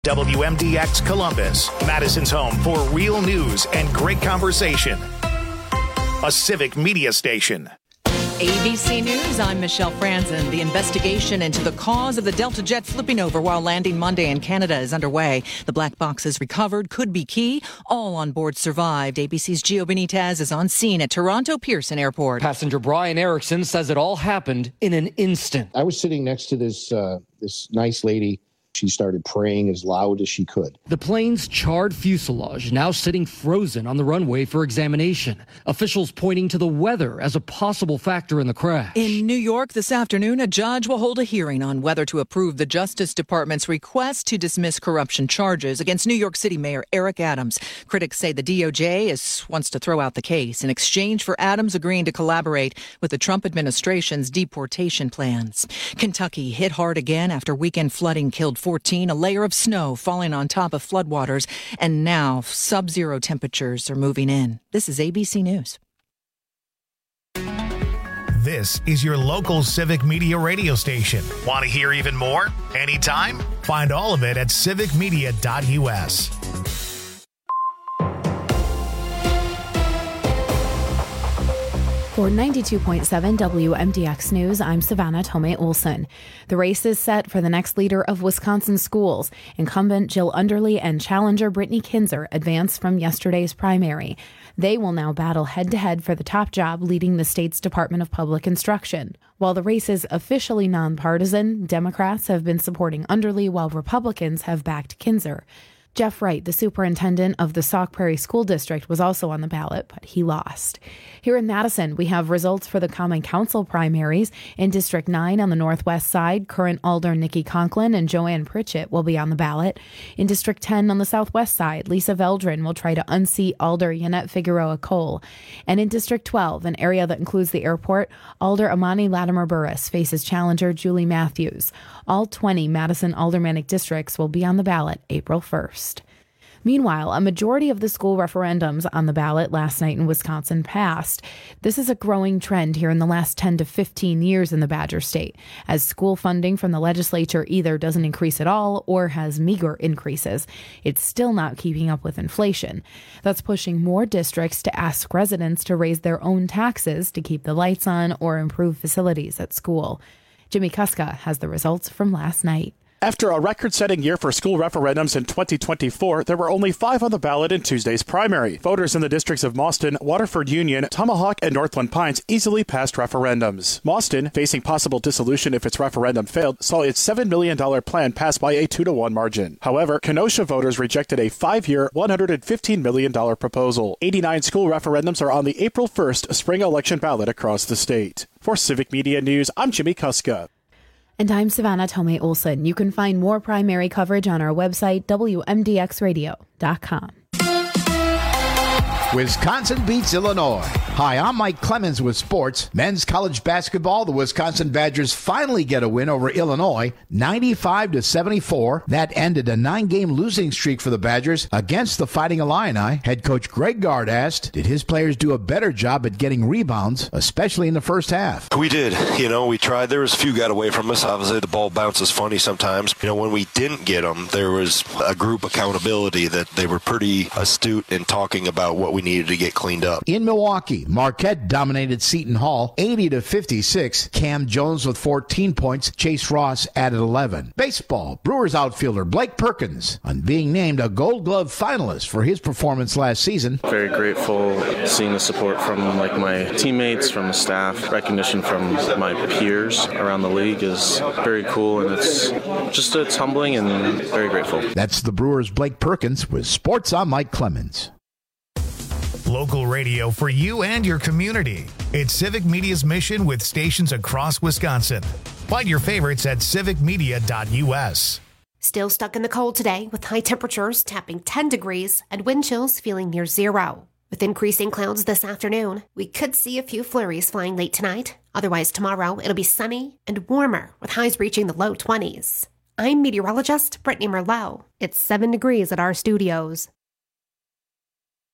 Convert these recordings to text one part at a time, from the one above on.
WMDX Columbus, Madison's home for real news and great conversation. A civic media station. ABC News, I'm Michelle Franzen. The investigation into the cause of the Delta jet flipping over while landing Monday in Canada is underway. The black boxes recovered could be key. All on board survived. ABC's Gio Benitez is on scene at Toronto Pearson Airport. Passenger Brian Erickson says it all happened in an instant. I was sitting next to this nice lady. She started praying as loud as she could. The plane's charred fuselage now sitting frozen on the runway for examination. Officials pointing to the weather as a possible factor in the crash. In New York this afternoon, a judge will hold a hearing on whether to approve the Justice Department's request to dismiss corruption charges against New York City Mayor Eric Adams. Critics say the DOJ wants to throw out the case in exchange for Adams agreeing to collaborate with the Trump administration's deportation plans. Kentucky hit hard again after weekend flooding killed 14, a layer of snow falling on top of floodwaters, and now sub-zero temperatures are moving in. This is ABC News. This is your local civic media radio station. Want to hear even more? Anytime? Find all of it at civicmedia.us. For 92.7 WMDX News, I'm Savannah Tomei-Olson. The race is set for the next leader of Wisconsin schools. Incumbent Jill Underly and challenger Brittany Kinzer advanced from yesterday's primary. They will now battle head-to-head for the top job leading the state's Department of Public Instruction. While the race is officially nonpartisan, Democrats have been supporting Underly while Republicans have backed Kinzer. Jeff Wright, the superintendent of the Sauk Prairie School District, was also on the ballot, but he lost. Here in Madison, we have results for the Common Council primaries. In District 9 on the northwest side, current Alder Nikki Conklin and Joanne Pritchett will be on the ballot. In District 10 on the southwest side, Lisa Veldrin will try to unseat Alder Yannette Figueroa Cole. And in District 12, an area that includes the airport, Alder Amani Latimer Burris faces challenger Julie Matthews. All 20 Madison aldermanic districts will be on the ballot April 1st. Meanwhile, a majority of the school referendums on the ballot last night in Wisconsin passed. This is a growing trend here in the last 10 to 15 years in the Badger State, as school funding from the legislature either doesn't increase at all or has meager increases. It's still not keeping up with inflation. That's pushing more districts to ask residents to raise their own taxes to keep the lights on or improve facilities at school. Jimmy Kuska has the results from last night. After a record-setting year for school referendums in 2024, there were only 5 on the ballot in Tuesday's primary. Voters in the districts of Mauston, Waterford Union, Tomahawk, and Northland Pines easily passed referendums. Mauston, facing possible dissolution if its referendum failed, saw its $7 million plan pass by a 2-to-1 margin. However, Kenosha voters rejected a 5-year, $115 million proposal. 89 school referendums are on the April 1st spring election ballot across the state. For Civic Media News, I'm Jimmy Kuska. And I'm Savannah Tomei-Olson. You can find more primary coverage on our website, WMDXradio.com. Wisconsin beats Illinois. Hi, I'm Mike Clemens with sports. Men's college basketball, the Wisconsin Badgers finally get a win over Illinois, 95-74. That ended a 9-game losing streak for the Badgers against the Fighting Illini. Head coach Greg Gard asked, did his players do a better job at getting rebounds, especially in the first half? We did. We tried. There was a few got away from us. Obviously, the ball bounces funny sometimes. When we didn't get them, there was a group accountability that they were pretty astute in talking about what we needed to get cleaned up. In Milwaukee, Marquette dominated Seton Hall 80-56. Cam Jones with 14 points. Chase Ross added 11. Baseball, Brewers outfielder Blake Perkins on being named a Gold Glove finalist for his performance last season. Very grateful seeing the support from my teammates, from the staff. Recognition from my peers around the league is very cool, and it's humbling and very grateful. That's the Brewers' Blake Perkins with Sports. I'm Mike Clemens. Local radio for you and your community. It's Civic Media's mission with stations across Wisconsin. Find your favorites at civicmedia.us. Still stuck in the cold today with high temperatures tapping 10 degrees and wind chills feeling near 0. With increasing clouds this afternoon, we could see a few flurries flying late tonight. Otherwise, tomorrow it'll be sunny and warmer with highs reaching the low 20s. I'm meteorologist Brittany Merlot. It's 7 degrees at our studios.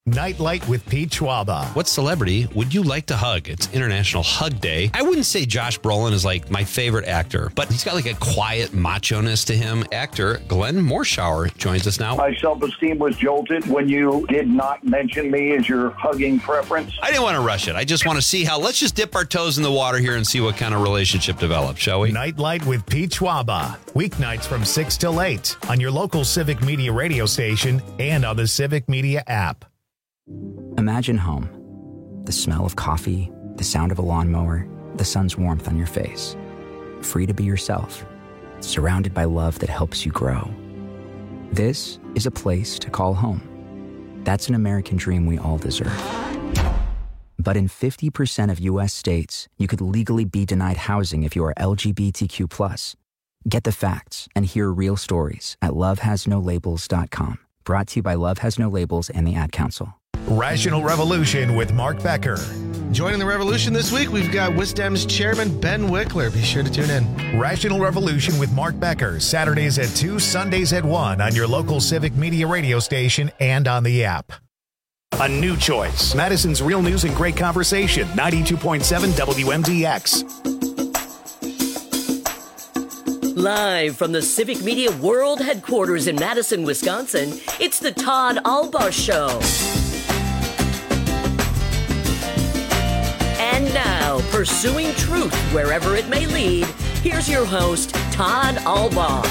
Nightlight with Pete Schwaba. What celebrity would you like to hug? It's International Hug Day. I wouldn't say Josh Brolin is like my favorite actor, but he's got like a quiet macho-ness to him. Actor Glenn Morshower joins us now. My self-esteem was jolted when you did not mention me as your hugging preference. I didn't want to rush it. I just want to see how, let's just dip our toes in the water here and see what kind of relationship develops, shall we? Nightlight with Pete Schwaba. Weeknights from 6 till 8 on your local Civic Media radio station and on the Civic Media app. Imagine home. The smell of coffee, the sound of a lawnmower, the sun's warmth on your face. Free to be yourself, surrounded by love that helps you grow. This is a place to call home. That's an American dream we all deserve. But in 50% of U.S. states, you could legally be denied housing if you are LGBTQ+. Get the facts and hear real stories at lovehasnolabels.com. Brought to you by Love Has No Labels and the Ad Council. Rational Revolution with Mark Becker. Joining the revolution this week, we've got WisDem's chairman, Ben Wickler. Be sure to tune in. Rational Revolution with Mark Becker, Saturdays at 2, Sundays at 1 on your local Civic Media radio station and on the app. A new choice. Madison's Real News and Great Conversation, 92.7 WMDX. Live from the Civic Media World Headquarters in Madison, Wisconsin, it's the Todd Albaugh Show. And now, pursuing truth wherever it may lead, here's your host, Todd Albaugh.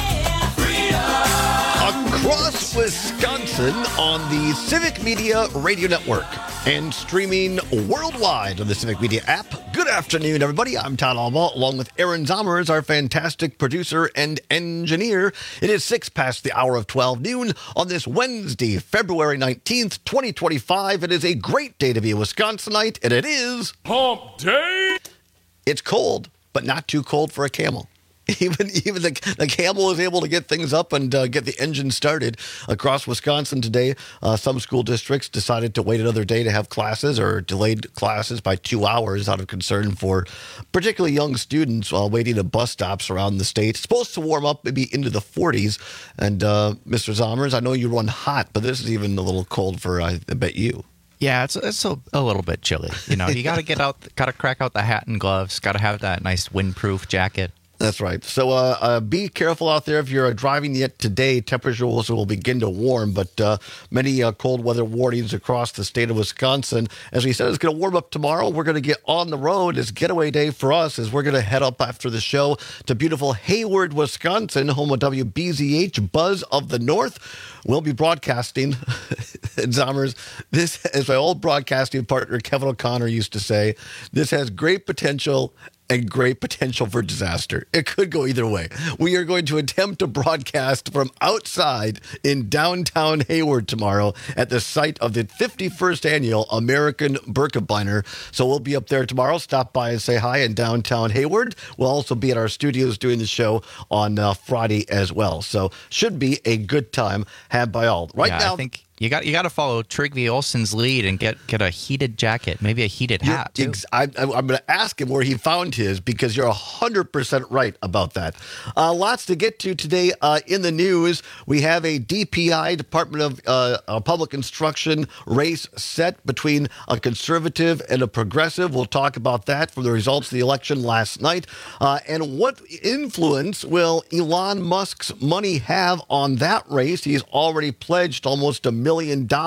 Across Wisconsin on the Civic Media Radio Network and streaming worldwide on the Civic Media app. Good afternoon, everybody. I'm Todd Albaugh, along with Aaron Zommers, our fantastic producer and engineer. It is 6 past the hour of 12 noon on this Wednesday, February 19th, 2025. It is a great day to be a Wisconsinite, and it is... Hump Day! It's cold, but not too cold for a camel. Even the camel is able to get things up and get the engine started across Wisconsin today. Some school districts decided to wait another day to have classes or delayed classes by 2 hours out of concern for particularly young students while waiting at bus stops around the state. It's supposed to warm up maybe into the 40s. And Mr. Zommers, I know you run hot, but this is even a little cold for, I bet you. Yeah, it's a little bit chilly. You know, you got to get out, got to crack out the hat and gloves, got to have that nice windproof jacket. That's right. So be careful out there if you're driving yet today. Temperatures will begin to warm, but many cold weather warnings across the state of Wisconsin. As we said, it's going to warm up tomorrow. We're going to get on the road. It's getaway day for us as we're going to head up after the show to beautiful Hayward, Wisconsin, home of WBZH, Buzz of the North. We'll be broadcasting, Zommers, this, as my old broadcasting partner Kevin O'Connor used to say, this has great potential and great potential for disaster. It could go either way. We are going to attempt to broadcast from outside in downtown Hayward tomorrow at the site of the 51st annual American Birkebeiner. So we'll be up there tomorrow. Stop by and say hi in downtown Hayward. We'll also be at our studios doing the show on Friday as well. So should be a good time had by all. Right now, I think you got to follow Trygve Olsen's lead and get a heated jacket, maybe a heated hat, too. I'm going to ask him where he found his because you're 100% right about that. Lots to get to today in the news. We have a DPI, Department of Public Instruction, race set between a conservative and a progressive. We'll talk about that from the results of the election last night. And what influence will Elon Musk's money have on that race? He's already pledged almost $1 million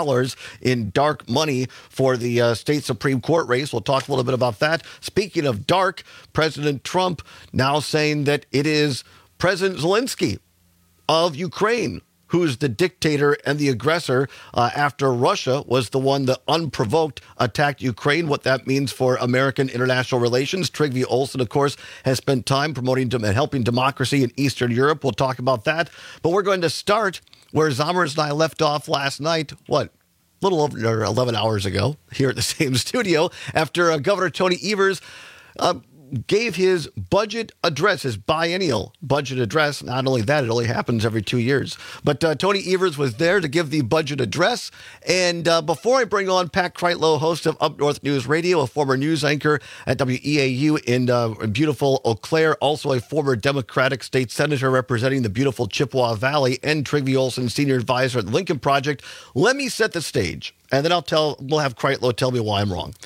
in dark money for the state Supreme Court race. We'll talk a little bit about that. Speaking of dark, President Trump now saying that it is President Zelensky of Ukraine who's the dictator and the aggressor after Russia was the one that unprovoked attacked Ukraine, what that means for American international relations. Trygve Olsen, of course, has spent time promoting and helping democracy in Eastern Europe. We'll talk about that. But we're going to start where Zommers and I left off last night, a little over 11 hours ago, here at the same studio, after Governor Tony Evers gave his budget address, his biennial budget address. Not only that, it only happens every 2 years. But Tony Evers was there to give the budget address. And before I bring on Pat Kreitlow, host of Up North News Radio, a former news anchor at WEAU in beautiful Eau Claire, also a former Democratic state senator representing the beautiful Chippewa Valley, and Trygve Olsen, senior advisor at the Lincoln Project. Let me set the stage, and then we'll have Kreitlow tell me why I'm wrong.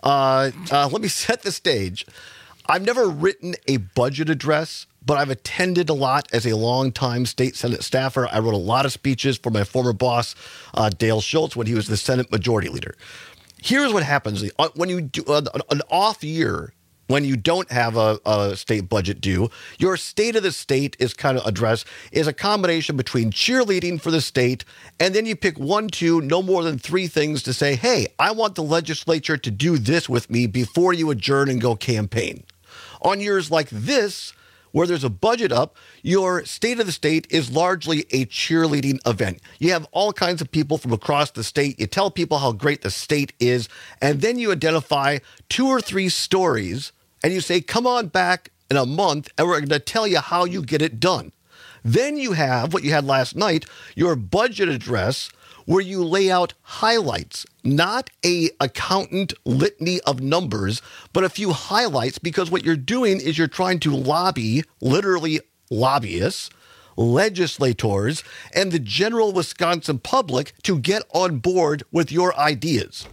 Let me set the stage. I've never written a budget address, but I've attended a lot as a longtime state Senate staffer. I wrote a lot of speeches for my former boss, Dale Schultz, when he was the Senate Majority Leader. Here's what happens. When you do an off year, when you don't have a state budget due, your state of the state is kind of address is a combination between cheerleading for the state, and then you pick 1, 2, no more than 3 things to say, hey, I want the legislature to do this with me before you adjourn and go campaign. On years like this, where there's a budget up, your state of the state is largely a cheerleading event. You have all kinds of people from across the state. You tell people how great the state is, and then you identify 2 or 3 stories, and you say, come on back in a month, and we're going to tell you how you get it done. Then you have what you had last night, your budget address, where you lay out highlights, not a accountant litany of numbers, but a few highlights, because what you're doing is you're trying to lobby, literally lobbyists, legislators, and the general Wisconsin public to get on board with your ideas.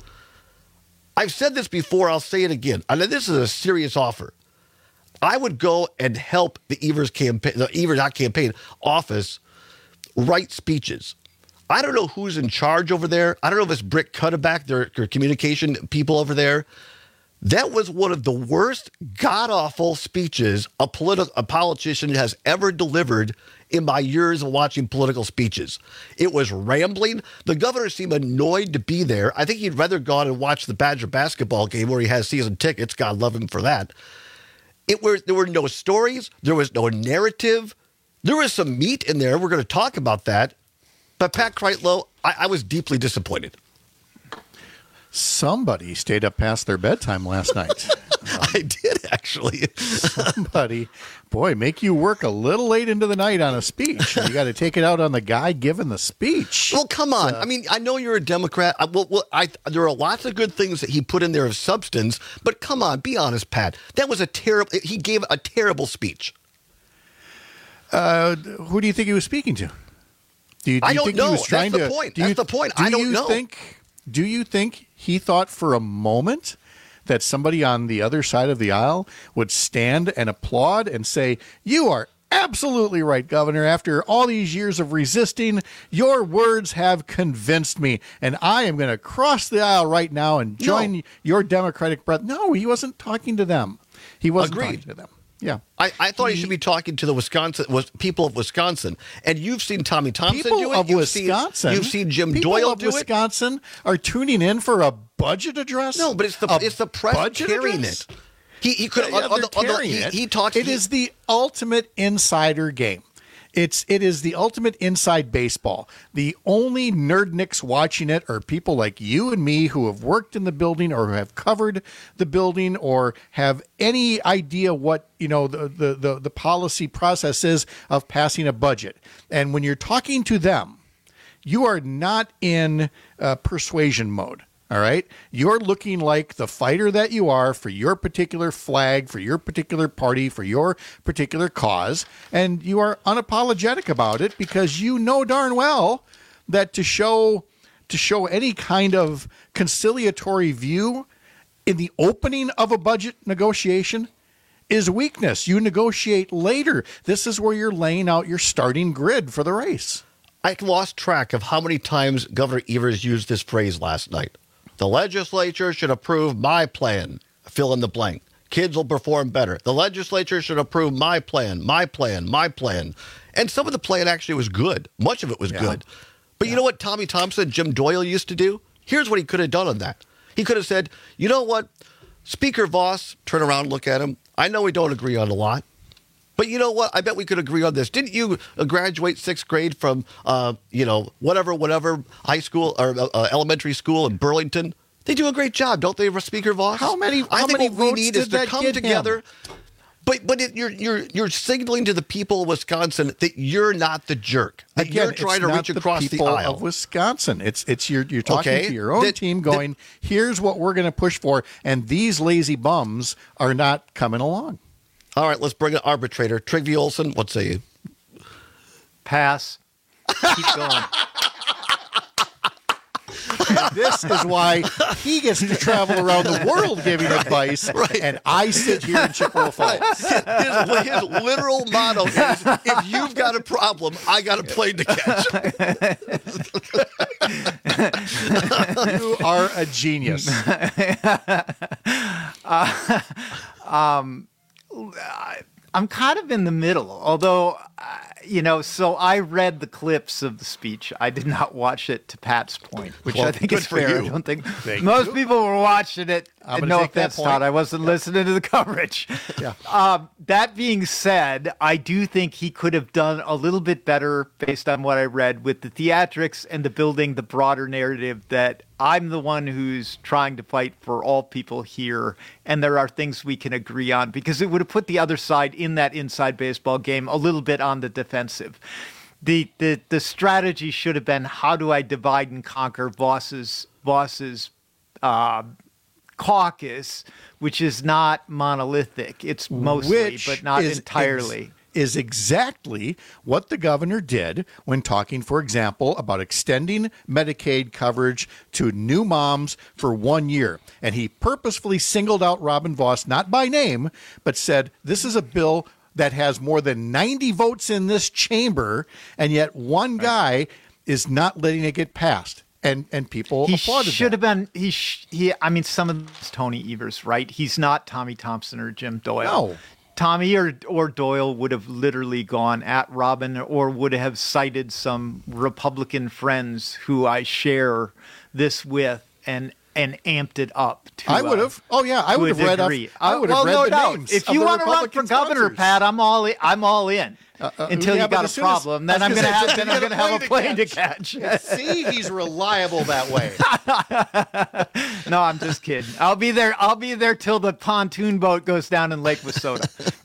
I've said this before, I'll say it again. I know this is a serious offer. I would go and help the Evers campaign office write speeches. I don't know who's in charge over there. I don't know if it's Britt Cuddeback, their communication people over there. That was one of the worst, god-awful speeches a politician has ever delivered in my years of watching political speeches. It was rambling. The governor seemed annoyed to be there. I think he'd rather gone and watch the Badger basketball game where he has season tickets. God love him for that. There were no stories. There was no narrative. There was some meat in there. We're going to talk about that. But Pat Kreitlow, I was deeply disappointed. Somebody stayed up past their bedtime last night. I did, actually. Somebody, boy, make you work a little late into the night on a speech. You got to take it out on the guy giving the speech. Well, come on. I mean, I know you're a Democrat. There are lots of good things that he put in there of substance, but come on, be honest, Pat. That was he gave a terrible speech. Who do you think he was speaking to? I don't know. That's the point. That's the point. I don't know. Do you think he thought for a moment that somebody on the other side of the aisle would stand and applaud and say, you are absolutely right, Governor. After all these years of resisting, your words have convinced me, and I am going to cross the aisle right now and join your Democratic breath. No, he wasn't talking to them. He wasn't talking to them. Yeah, I thought he should be talking to the people of Wisconsin, and you've seen Tommy Thompson do it. You've seen Jim people Doyle of do Wisconsin are tuning in for a budget address. No, but it's the press carrying it. He could he talks. It is the ultimate insider game. It is the ultimate inside baseball. The only nerdnicks watching it are people like you and me who have worked in the building or have covered the building or have any idea what the policy process is of passing a budget. And when you're talking to them, you are not in persuasion mode. All right. You're looking like the fighter that you are for your particular flag, for your particular party, for your particular cause. And you are unapologetic about it because you know darn well that to show any kind of conciliatory view in the opening of a budget negotiation is weakness. You negotiate later. This is where you're laying out your starting grid for the race. I lost track of how many times Governor Evers used this phrase last night. The legislature should approve my plan. Fill in the blank. Kids will perform better. The legislature should approve my plan, my plan, my plan. And some of the plan actually was good. Much of it was good. But you know what Tommy Thompson, Jim Doyle used to do? Here's what he could have done on that. He could have said, you know what, Speaker Voss, turn around and look at him. I know we don't agree on a lot. But you know what? I bet we could agree on this. Didn't you graduate 6th grade from, whatever high school or elementary school in Burlington? They do a great job, don't they, Speaker Voss? How many what we votes need did is to that come get together. him? But you're signaling to the people of Wisconsin that you're not the jerk. That Again, you're trying it's to not reach across the people aisle. of Wisconsin. It's you're talking Okay. to your own team, going, here's what we're going to push for, and these lazy bums are not coming along. All right, let's bring an arbitrator. Trygve Olsen, what say you? Pass. Keep going. And this is why he gets to travel around the world giving advice, and I sit here in Chippewa Falls. His literal motto is, if you've got a problem, I got a plane to catch. You are a genius. I'm kind of in the middle, although, so I read the clips of the speech. I did not watch it, to Pat's point, which I think is fair. I don't think most people were watching it. No offense, Todd. I wasn't listening to the coverage. Yeah. That being said, I do think he could have done a little bit better based on what I read with the theatrics and the building the broader narrative that I'm the one who's trying to fight for all people here, and there are things we can agree on, because it would have put the other side in that inside baseball game a little bit on the defensive. The strategy should have been, how do I divide and conquer Voss's caucus, which is not monolithic. It's mostly, but not entirely. Is exactly what the governor did when talking, for example, about extending Medicaid coverage to new moms for 1 year. And he purposefully singled out Robin Voss, not by name, but said, this is a bill that has more than 90 votes in this chamber, and yet one guy is not letting it get passed. And people applauded that. Should have been. I mean, some of this is Tony Evers, right? He's not Tommy Thompson or Jim Doyle. No. Tommy or Doyle would have literally gone at Robin, or would have cited some Republican friends who I share this with and amped it up. I would have. Oh yeah, I would have read. I would have read the names. If you want to run for governor, Pat, I'm all in. Until you got a problem, then I'm going to have a plane to catch. See, he's reliable that way. No, I'm just kidding. I'll be there till the pontoon boat goes down in Lake Wissota.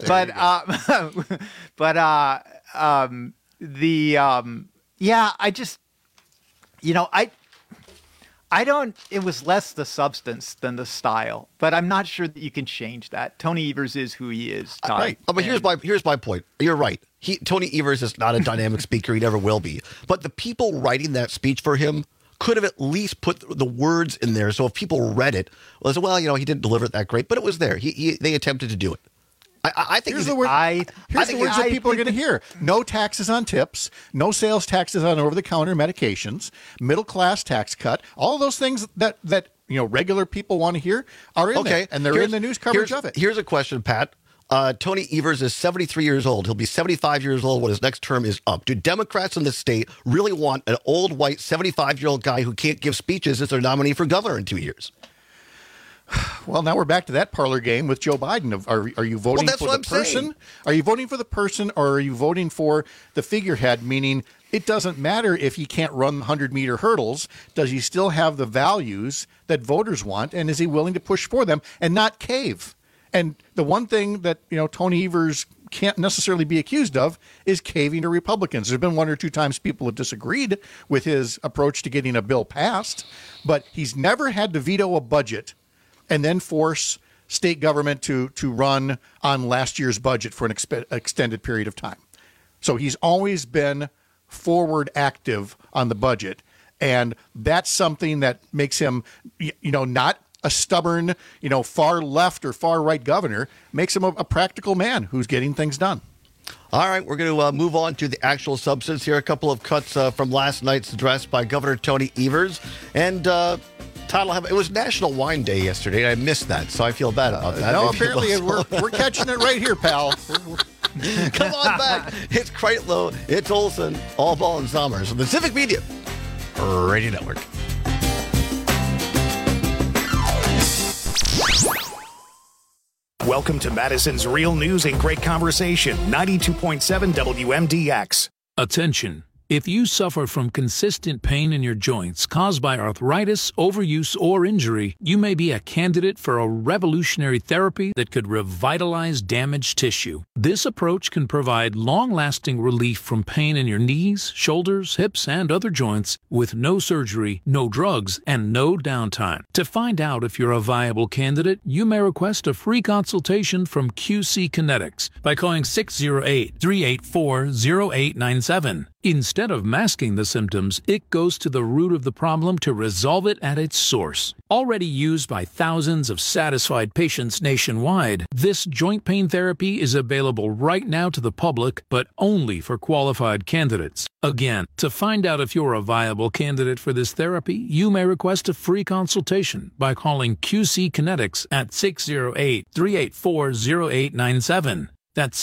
I don't. It was less the substance than the style, but I'm not sure that you can change that. Tony Evers is who he is. Todd. Right. But here's my point. You're right. Tony Evers is not a dynamic speaker. He never will be. But the people writing that speech for him could have at least put the words in there. So if people read it, he didn't deliver it that great, but it was there. They attempted to do it. I think here's the words that people are going to hear. No taxes on tips, no sales taxes on over-the-counter medications, middle-class tax cut. All of those things that regular people want to hear are in there, and they're in the news coverage of it. Here's a question, Pat. Tony Evers is 73 years old. He'll be 75 years old when his next term is up. Do Democrats in the state really want an old, white, 75-year-old guy who can't give speeches as their nominee for governor in 2 years? Well, now we're back to that parlor game with Joe Biden. Are you voting for the person? Saying. Are you voting for the person, or are you voting for the figurehead? Meaning, it doesn't matter if he can't run 100-meter hurdles. Does he still have the values that voters want, and is he willing to push for them and not cave? And the one thing that Tony Evers can't necessarily be accused of is caving to Republicans. There's been one or two times people have disagreed with his approach to getting a bill passed, but he's never had to veto a budget and then force state government to run on last year's budget for an extended period of time. So he's always been forward active on the budget, and that's something that makes him, not a stubborn, far left or far right governor. Makes him a practical man who's getting things done. All right, we're going to move on to the actual substance here. A couple of cuts from last night's address by Governor Tony Evers. And Todd, it was National Wine Day yesterday. I missed that, so I feel bad about that. No, apparently we're catching it right here, pal. Come on back. It's Kreitlow, it's Olsen, Allball and Sommers from the Civic Media Radio Network. Welcome to Madison's Real News and Great Conversation, 92.7 WMDX. Attention. If you suffer from consistent pain in your joints caused by arthritis, overuse, or injury, you may be a candidate for a revolutionary therapy that could revitalize damaged tissue. This approach can provide long-lasting relief from pain in your knees, shoulders, hips, and other joints with no surgery, no drugs, and no downtime. To find out if you're a viable candidate, you may request a free consultation from QC Kinetics by calling 608-384-0897. Instead of masking the symptoms, it goes to the root of the problem to resolve it at its source. Already used by thousands of satisfied patients nationwide, this joint pain therapy is available right now to the public, but only for qualified candidates. Again, to find out if you're a viable candidate for this therapy, you may request a free consultation by calling QC Kinetics at 608-384-0897. That's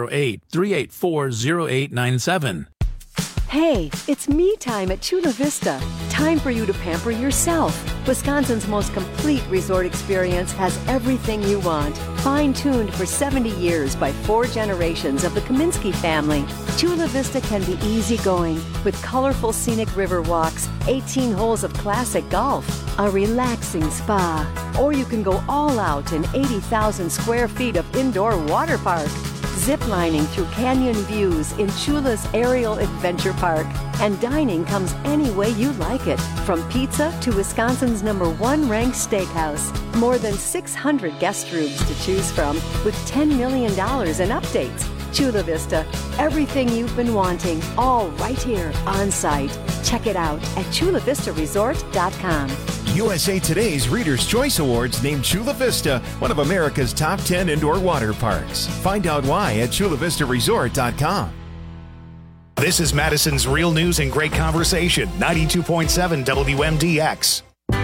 608-384-0897. Hey, it's me time at Chula Vista. Time for you to pamper yourself. Wisconsin's most complete resort experience has everything you want. Fine-tuned for 70 years by 4 generations of the Kaminsky family. Chula Vista can be easygoing with colorful scenic river walks, 18 holes of classic golf, a relaxing spa. Or you can go all out in 80,000 square feet of indoor water park. Ziplining through canyon views in Chula's Aerial Adventure Park. And dining comes any way you like it, from pizza to Wisconsin's #1 ranked steakhouse. More than 600 guest rooms to choose from with $10 million in updates. Chula Vista, everything you've been wanting, all right here on site. Check it out at chulavistaresort.com. USA Today's Reader's Choice Awards named Chula Vista one of America's top 10 indoor water parks. Find out why at chulavistaresort.com. This is Madison's Real News and Great Conversation, 92.7 WMDX.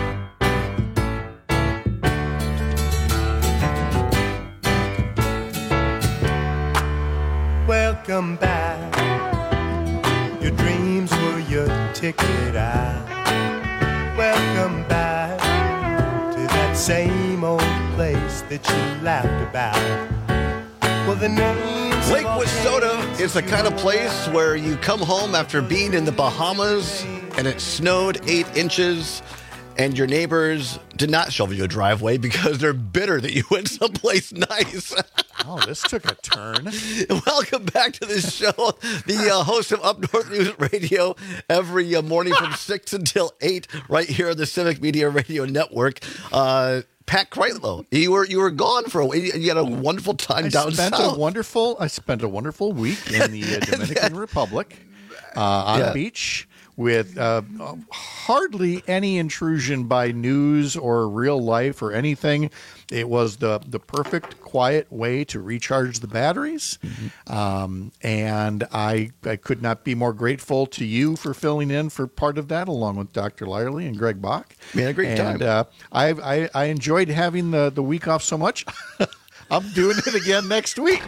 Welcome back. Your dreams were your ticket out. Welcome back to that same old place that you laughed about. Well, the names Lake Wissota is the kind of place where you come home after being in the Bahamas and it snowed 8 inches and your neighbors did not shovel you a driveway because they're bitter that you went someplace nice. Oh, this took a turn. Welcome back to the show. The host of Up North News Radio every morning from 6 until 8 right here on the Civic Media Radio Network. Pat Kreitlow, you were gone for a while. You had a wonderful time down south. I spent a wonderful week in the Dominican Republic on a beach with hardly any intrusion by news or real life or anything. It was the perfect, quiet way to recharge the batteries. Mm-hmm. And I could not be more grateful to you for filling in for part of that, along with Dr. Lyerly and Greg Bach. We had a great time. I enjoyed having the week off so much. I'm doing it again next week.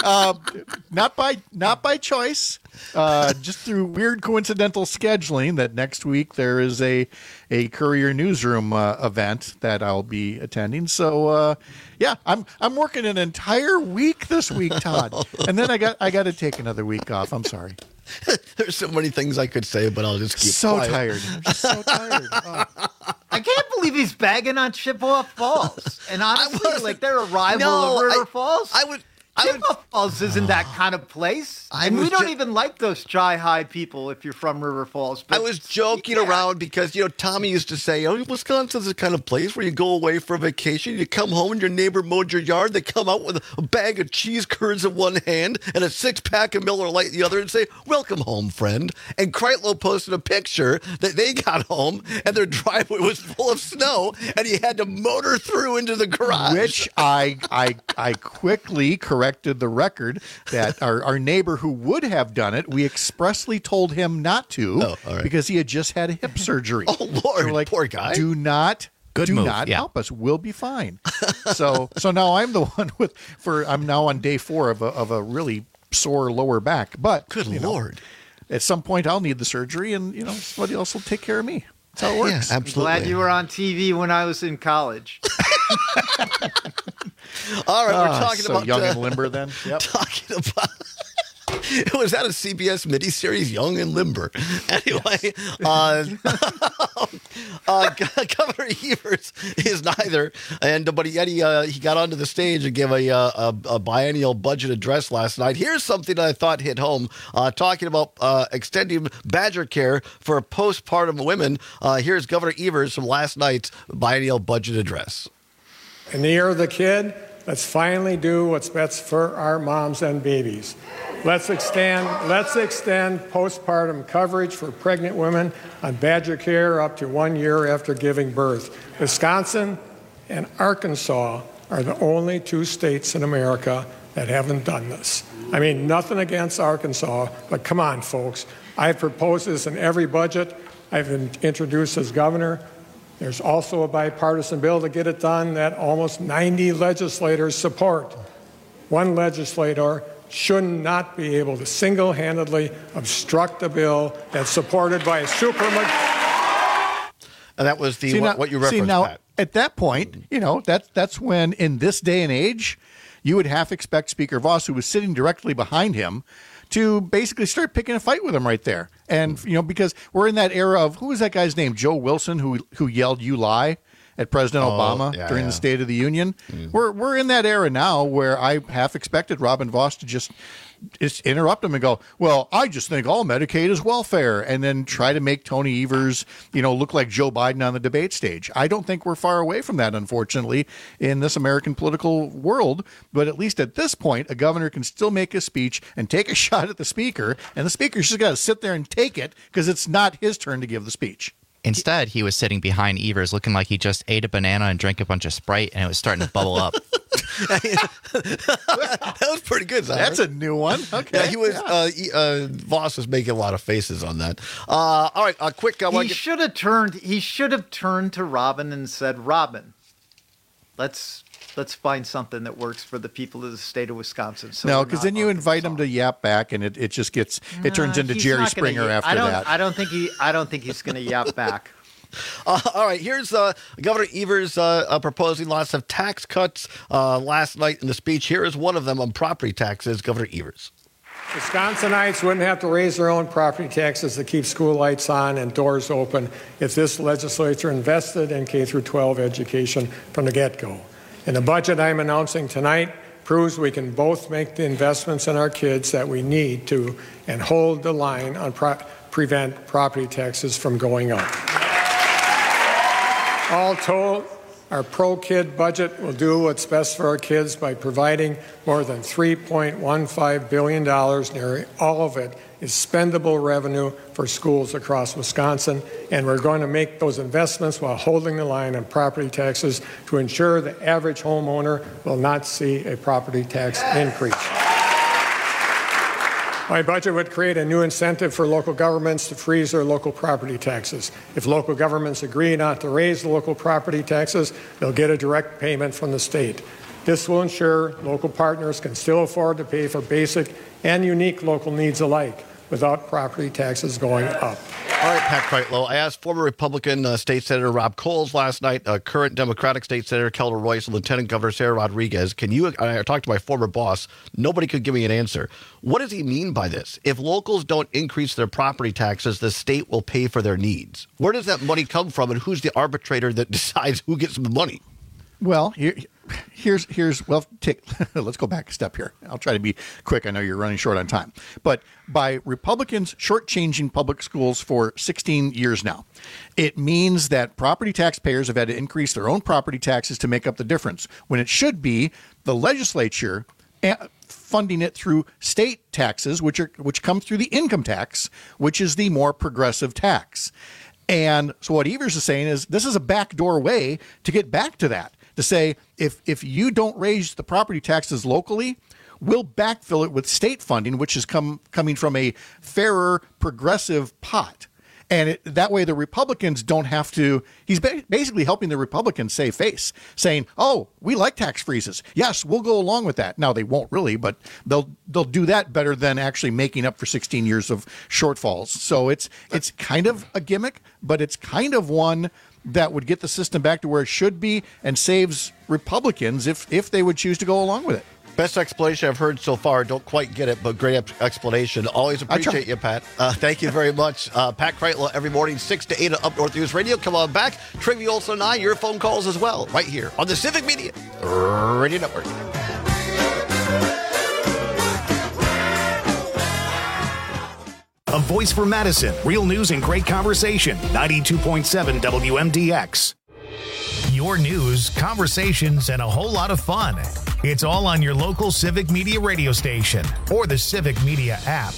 Not by choice, just through weird coincidental scheduling that next week there is a Courier Newsroom event that I'll be attending. So yeah, I'm working an entire week this week, Todd. And then I got to take another week off. I'm sorry. There's so many things I could say, but I'll just keep quiet. Tired. I'm just so tired. I can't believe he's bagging on Chippewa Falls. And honestly, they're a rival of River Falls. Chippewa Falls isn't that kind of place. And we don't even like those Chi-Hi people if you're from River Falls. I was joking around because, Tommy used to say, Wisconsin's the kind of place where you go away for a vacation, you come home and your neighbor mowed your yard, they come out with a bag of cheese curds in one hand and a 6-pack of Miller Lite in the other and say, welcome home, friend. And Kreitlow posted a picture that they got home and their driveway was full of snow and he had to motor through into the garage. Which I quickly corrected the record that our neighbor who would have done it, we expressly told him not to because he had just had hip surgery. Oh, Lord, so poor guy. Do not help us. We'll be fine. So now I'm the one I'm now on day 4 of a really sore lower back. But good Lord. At some point I'll need the surgery and somebody else will take care of me. That's how it works. Yeah, absolutely. I'm glad you were on TV when I was in college. All right, we're talking so about young and limber then. Yep. Talking about Was that a CBS miniseries, Young and Limber? Anyway, Governor Evers is neither, but he got onto the stage and gave a biennial budget address last night. Here's something that I thought hit home, talking about extending Badger Care for postpartum women. Here's Governor Evers from last night's biennial budget address. In the year of the kid, let's finally do what's best for our moms and babies. Let's extend postpartum coverage for pregnant women on Badger Care up to 1 year after giving birth. Wisconsin and Arkansas are the only two states in America that haven't done this. I mean, nothing against Arkansas, but come on, folks. I've proposed this in every budget I've introduced as governor. There's also a bipartisan bill to get it done that almost 90 legislators support. One legislator should not be able to single-handedly obstruct a bill that's supported by a supermajority. And that was what you referenced, Pat. At that point, that's when, in this day and age, you would half expect Speaker Voss, who was sitting directly behind him, to basically start picking a fight with him right there. And, because we're in that era of, who was that guy's name? Joe Wilson, who yelled, "You lie," at President Obama during the State of the Union. Mm-hmm. We're in that era now where I half expected Robin Voss to just interrupt him and go, "Well, I just think all Medicaid is welfare," and then try to make Tony Evers, look like Joe Biden on the debate stage. I don't think we're far away from that, unfortunately, in this American political world. But at least at this point, a governor can still make a speech and take a shot at the speaker, and the speaker's just got to sit there and take it because it's not his turn to give the speech. Instead, he was sitting behind Evers looking like he just ate a banana and drank a bunch of Sprite, and it was starting to bubble up. That was pretty good, Zahar. That's a new one. Okay. Yeah, he was. Voss was making a lot of faces on that. All right, quick. He should have turned to Robin and said, "Robin, let's find something that works for the people of the state of Wisconsin." So no, because then you invite him to yap back, and it just gets turns into Jerry Springer after that. I don't think he's going to yap back. All right, here's Governor Evers proposing lots of tax cuts last night in the speech. Here is one of them on property taxes. Governor Evers. Wisconsinites wouldn't have to raise their own property taxes to keep school lights on and doors open if this legislature invested in K-12 education from the get-go. And the budget I'm announcing tonight proves we can both make the investments in our kids that we need to and hold the line on prevent property taxes from going up. All told, our pro-kid budget will do what's best for our kids by providing more than $3.15 billion. Nearly all of it is spendable revenue for schools across Wisconsin, and we're going to make those investments while holding the line on property taxes to ensure the average homeowner will not see a property tax increase. My budget would create a new incentive for local governments to freeze their local property taxes. If local governments agree not to raise the local property taxes, they'll get a direct payment from the state. This will ensure local partners can still afford to pay for basic and unique local needs alike without property taxes going up. All right, Pat Kreitlow. I asked former Republican State Senator Rob Coles last night, current Democratic State Senator Kelda Royce, and Lieutenant Governor Sarah Rodriguez. I talked to my former boss. Nobody could give me an answer. What does he mean by this? If locals don't increase their property taxes, the state will pay for their needs. Where does that money come from, and who's the arbitrator that decides who gets the money? Well, let's go back a step here. I'll try to be quick. I know you're running short on time. But by Republicans shortchanging public schools for 16 years now, it means that property taxpayers have had to increase their own property taxes to make up the difference, when it should be the legislature funding it through state taxes, which come through the income tax, which is the more progressive tax. And so what Evers is saying is this is a backdoor way to get back to that. To say, if you don't raise the property taxes locally, we'll backfill it with state funding, which is coming from a fairer, progressive pot. And that way the Republicans don't have to, he's basically helping the Republicans save face, saying, oh, we like tax freezes. Yes, we'll go along with that. Now, they won't really, but they'll do that better than actually making up for 16 years of shortfalls. So it's kind of a gimmick, but it's kind of one that would get the system back to where it should be and saves Republicans if they would choose to go along with it. Best explanation I've heard so far. Don't quite get it, but great explanation. Always appreciate you, Pat. Thank you very much. Pat Kreitler every morning, 6 to 8 at Up North News Radio. Come on back. Trivia Olson and I, your phone calls as well, right here on the Civic Media Radio Network. A voice for Madison. Real news and great conversation. 92.7 WMDX. Your news, conversations, and a whole lot of fun. It's all on your local Civic Media radio station or the Civic Media app.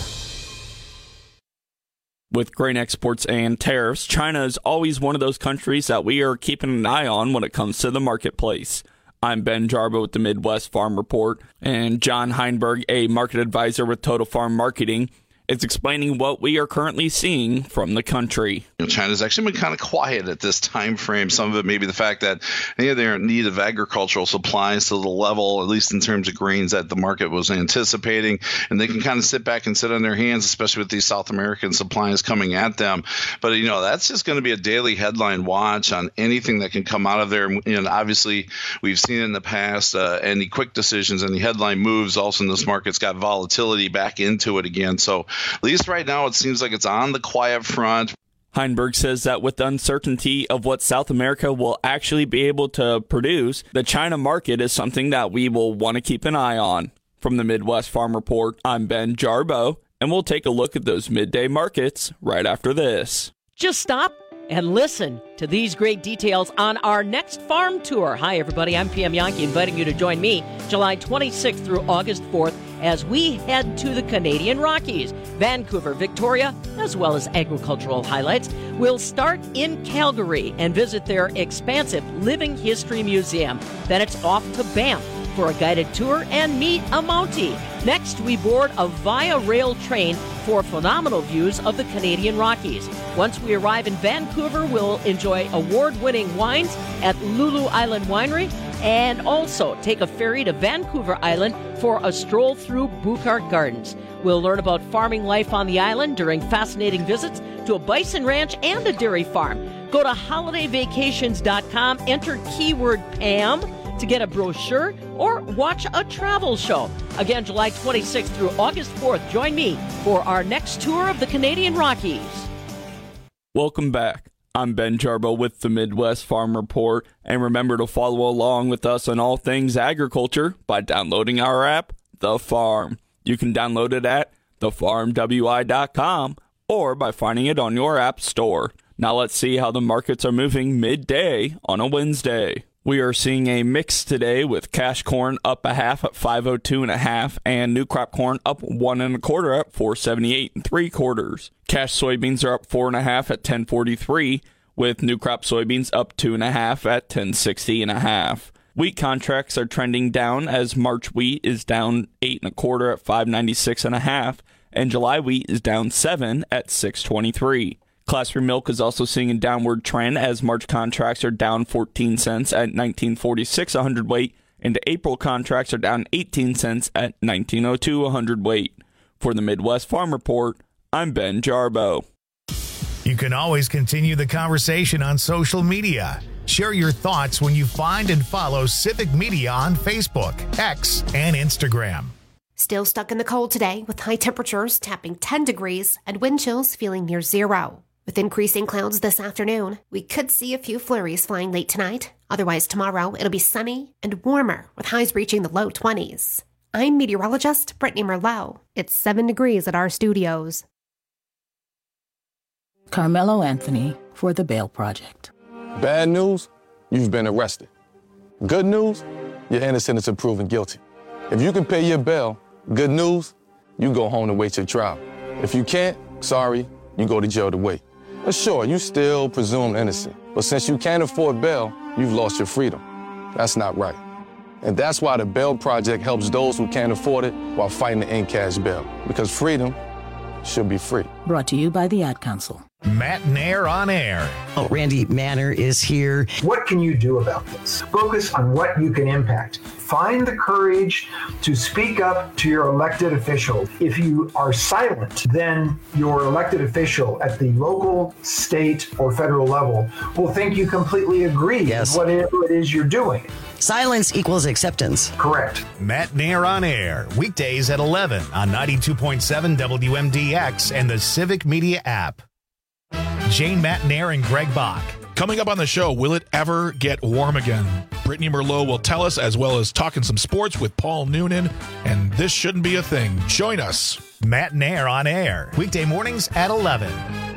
With grain exports and tariffs, China is always one of those countries that we are keeping an eye on when it comes to the marketplace. I'm Ben Jarbo with the Midwest Farm Report, and John Heinberg, a market advisor with Total Farm Marketing, is explaining what we are currently seeing from the country. China's actually been kind of quiet at this time frame. Some of it may be the fact that they're in need of agricultural supplies to the level, at least in terms of grains, that the market was anticipating. And they can kind of sit back and sit on their hands, especially with these South American supplies coming at them. But, that's just going to be a daily headline watch on anything that can come out of there. And obviously, we've seen in the past any quick decisions, any headline moves. Also, in this market's got volatility back into it again. So at least right now, it seems like it's on the quiet front. Heinberg says that with the uncertainty of what South America will actually be able to produce, the China market is something that we will want to keep an eye on. From the Midwest Farm Report, I'm Ben Jarbo, and we'll take a look at those midday markets right after this. Just stop and listen to these great details on our next farm tour. Hi, everybody. I'm PM Yankee, inviting you to join me July 26th through August 4th as we head to the Canadian Rockies, Vancouver, Victoria, as well as agricultural highlights. We'll start in Calgary and visit their expansive Living History Museum. Then it's off to Banff for a guided tour and meet a Mountie. Next, we board a Via Rail train for phenomenal views of the Canadian Rockies. Once we arrive in Vancouver, we'll enjoy award-winning wines at Lulu Island Winery and also take a ferry to Vancouver Island for a stroll through Buchart Gardens. We'll learn about farming life on the island during fascinating visits to a bison ranch and a dairy farm. Go to holidayvacations.com, enter keyword Pam to get a brochure or watch a travel show. Again, July 26th through August 4th, join me for our next tour of the Canadian Rockies. Welcome back. I'm Ben Jarbo with the Midwest Farm Report, and remember to follow along with us on all things agriculture by downloading our app, The Farm. You can download it at thefarmwi.com or by finding it on your app store. Now let's see how the markets are moving midday on a Wednesday. We are seeing a mix today with cash corn up a half at 502.5 and new crop corn up 1 1/4 at 478 3/4. Cash soybeans are up 4 1/2 at 1043, with new crop soybeans up 2 1/2 at 1060.5. Wheat contracts are trending down as March wheat is down 8 1/4 at 596.5, and July wheat is down 7 at 623. Class 3 milk is also seeing a downward trend as March contracts are down 14 cents at 1946 a hundredweight, and April contracts are down 18 cents at 1902 a hundredweight. For the Midwest Farm Report, I'm Ben Jarbo. You can always continue the conversation on social media. Share your thoughts when you find and follow Civic Media on Facebook, X, and Instagram. Still stuck in the cold today with high temperatures tapping 10 degrees and wind chills feeling near zero. With increasing clouds this afternoon, we could see a few flurries flying late tonight. Otherwise, tomorrow it'll be sunny and warmer with highs reaching the low 20s. I'm meteorologist Brittany Merlot. It's 7 degrees at our studios. Carmelo Anthony for The Bail Project. Bad news, you've been arrested. Good news, you're innocent until proven guilty. If you can pay your bail, good news, you go home to wait your trial. If you can't, sorry, you go to jail to wait. But sure, you still presumed innocent. But since you can't afford bail, you've lost your freedom. That's not right. And that's why the Bail Project helps those who can't afford it while fighting to end cash bail. Because freedom should be free. Brought to you by the Ad Council. Matt Nair on air. Oh, Randy Manner is here. What can you do about this? Focus on what you can impact. Find the courage to speak up to your elected official. If you are silent, then your elected official at the local, state, or federal level will think you completely agree with whatever it is you're doing. Silence equals acceptance. Correct. Matt Nair on air, weekdays at 11 on 92.7 WMDX and the Civic Media app. Jane, Matt Nair, and Greg Bach. Coming up on the show, will it ever get warm again? Brittany Merlot will tell us, as well as talking some sports with Paul Noonan, and this shouldn't be a thing. Join us. Matt Nair on air, weekday mornings at 11.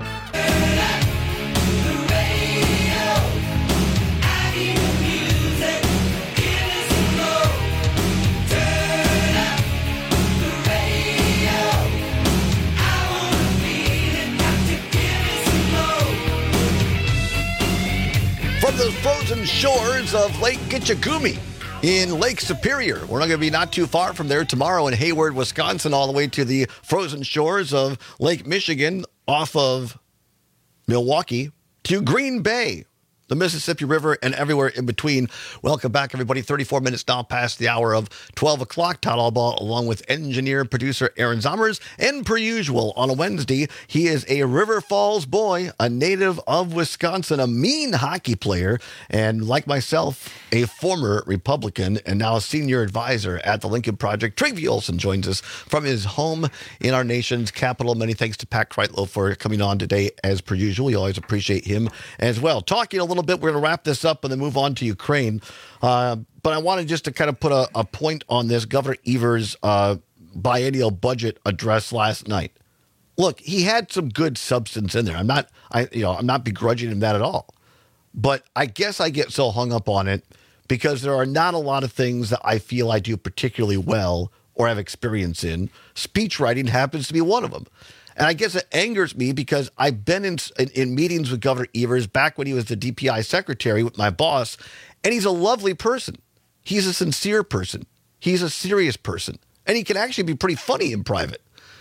From the frozen shores of Lake Gitchagumi in Lake Superior. We're not going to be not too far from there tomorrow in Hayward, Wisconsin, all the way to the frozen shores of Lake Michigan off of Milwaukee to Green Bay, the Mississippi River, and everywhere in between. Welcome back, everybody. 34 minutes now past the hour of 12 o'clock. Todd Albaugh, along with engineer and producer Aaron Zommers. And per usual, on a Wednesday, he is a River Falls boy, a native of Wisconsin, a mean hockey player, and like myself, a former Republican and now a senior advisor at the Lincoln Project. Trygve Olsen joins us from his home in our nation's capital. Many thanks to Pat Kreitlow for coming on today, as per usual. We always appreciate him as well. Talking a little bit, we're going to wrap this up and then move on to Ukraine. But I wanted just to kind of put a point on this Governor Evers' biennial budget address last night. Look, he had some good substance in there. I'm not begrudging him that at all. But I guess I get so hung up on it because there are not a lot of things that I feel I do particularly well or have experience in. Speech writing happens to be one of them. And I guess it angers me because I've been in meetings with Governor Evers back when he was the DPI secretary with my boss, and he's a lovely person. He's a sincere person. He's a serious person. And he can actually be pretty funny in private.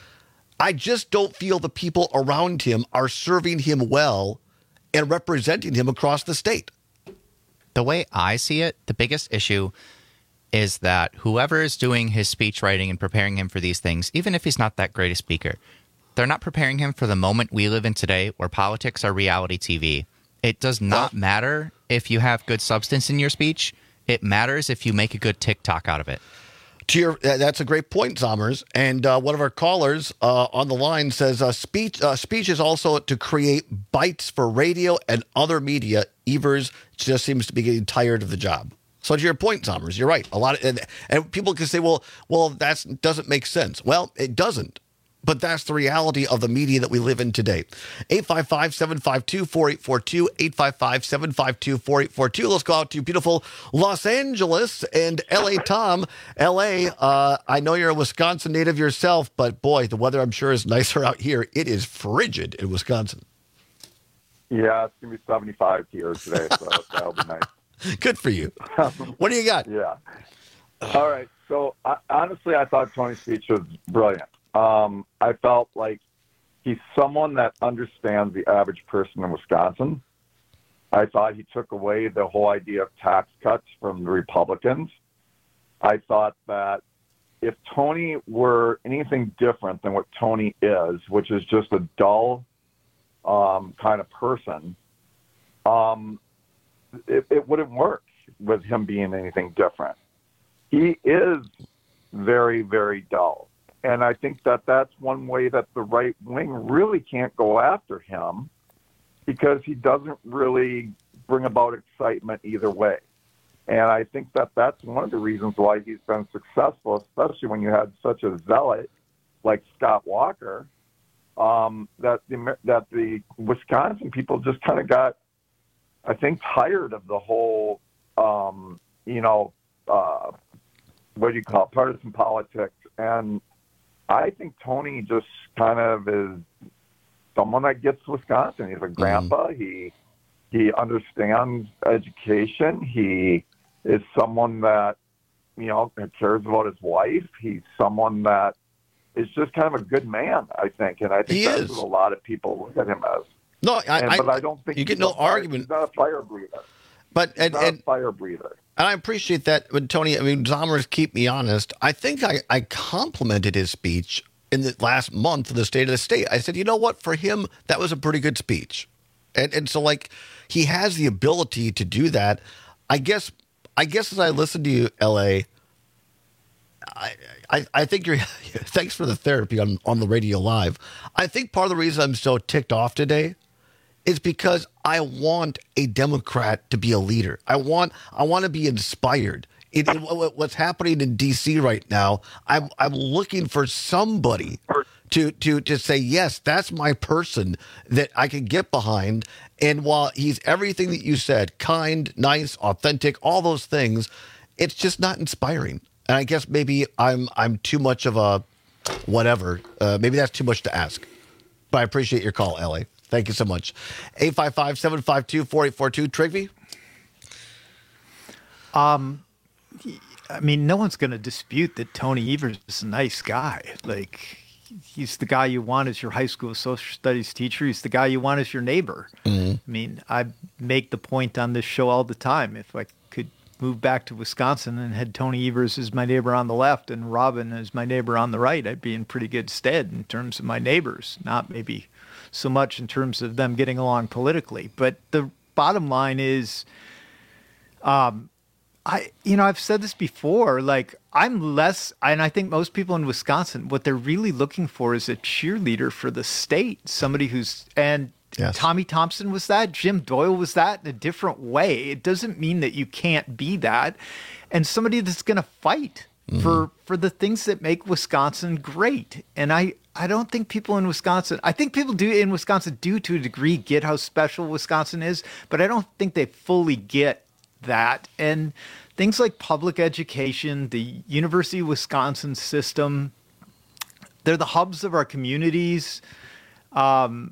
I just don't feel the people around him are serving him well and representing him across the state. The way I see it, the biggest issue is that whoever is doing his speech writing and preparing him for these things, even if he's not that great a speaker, they're not preparing him for the moment we live in today where politics are reality TV. It does not matter if you have good substance in your speech. It matters if you make a good TikTok out of it. That's a great point, Zommers. And one of our callers on the line says speech is also to create bites for radio and other media. Evers just seems to be getting tired of the job. So to your point, Zommers, you're right. And people can say, well, that doesn't make sense. Well, it doesn't. But that's the reality of the media that we live in today. 855-752-4842, 855-752-4842. Let's go out to beautiful Los Angeles and L.A. Tom. L.A., I know you're a Wisconsin native yourself, but boy, the weather I'm sure is nicer out here. It is frigid in Wisconsin. Yeah, it's going to be 75 here today, so that'll be nice. Good for you. What do you got? Yeah. All right. So, honestly, I thought Tony's speech was brilliant. I felt like he's someone that understands the average person in Wisconsin. I thought he took away the whole idea of tax cuts from the Republicans. I thought that if Tony were anything different than what Tony is, which is just a dull kind of person, it wouldn't work with him being anything different. He is very, very dull. And I think that that's one way that the right wing really can't go after him because he doesn't really bring about excitement either way. And I think that that's one of the reasons why he's been successful, especially when you had such a zealot like Scott Walker, that the Wisconsin people just kind of got, I think, tired of the whole, what do you call it, partisan politics. And I think Tony just kind of is someone that gets Wisconsin. He's a grandpa. He understands education. He is someone that, cares about his wife. He's someone that is just kind of a good man, I think. And I think that's what a lot of people look at him as. No, but I don't think you get no argument. He's not a fire breather. But He's not a fire breather. And I appreciate that. But Tony, I mean, Zommers, keep me honest. I think I complimented his speech in the last month of the State of the State. I said, you know what? For him, that was a pretty good speech. And so, like, he has the ability to do that. I guess as I listen to you, L.A., I think you're. Thanks for the therapy on the radio live. I think part of the reason I'm so ticked off today is because I want a Democrat to be a leader. I want to be inspired. What's happening in D.C. right now, I'm looking for somebody to say, yes, that's my person that I can get behind. And while he's everything that you said, kind, nice, authentic, all those things, it's just not inspiring. And I guess maybe I'm too much of a whatever. Maybe that's too much to ask. But I appreciate your call, Ellie. Thank you so much. 855-752-4842. Trigby? I mean, no one's going to dispute that Tony Evers is a nice guy. Like, he's the guy you want as your high school social studies teacher. He's the guy you want as your neighbor. Mm-hmm. I mean, I make the point on this show all the time. If I could move back to Wisconsin and had Tony Evers as my neighbor on the left and Robin as my neighbor on the right, I'd be in pretty good stead in terms of my neighbors, not maybe so much in terms of them getting along politically. But the bottom line is, I've said this before, like, I'm less, and I think most people in Wisconsin, what they're really looking for is a cheerleader for the state, somebody who's, and yes. Tommy Thompson was that, Jim Doyle was that in a different way. It doesn't mean that you can't be that. And somebody that's going to fight for the things that make Wisconsin great. And I don't think people in Wisconsin, I think people in Wisconsin do to a degree get how special Wisconsin is, but I don't think they fully get that. And things like public education, the University of Wisconsin system, they're the hubs of our communities. We're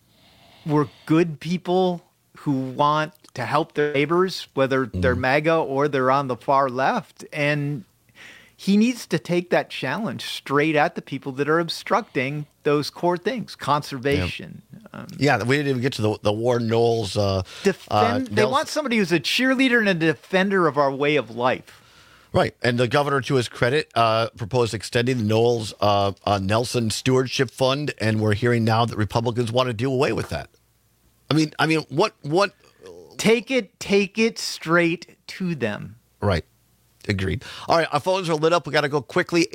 good people who want to help their neighbors, whether they're MAGA or they're on the far left. And he needs to take that challenge straight at the people that are obstructing those core things, conservation. Yep. We didn't even get to the Warren Knowles. They want somebody who's a cheerleader and a defender of our way of life. Right. And the governor, to his credit, proposed extending the Knowles Nelson Stewardship Fund, and we're hearing now that Republicans want to do away with that. I mean, what? Take it straight to them. Right. Agreed. All right, our phones are lit up. We got to go quickly.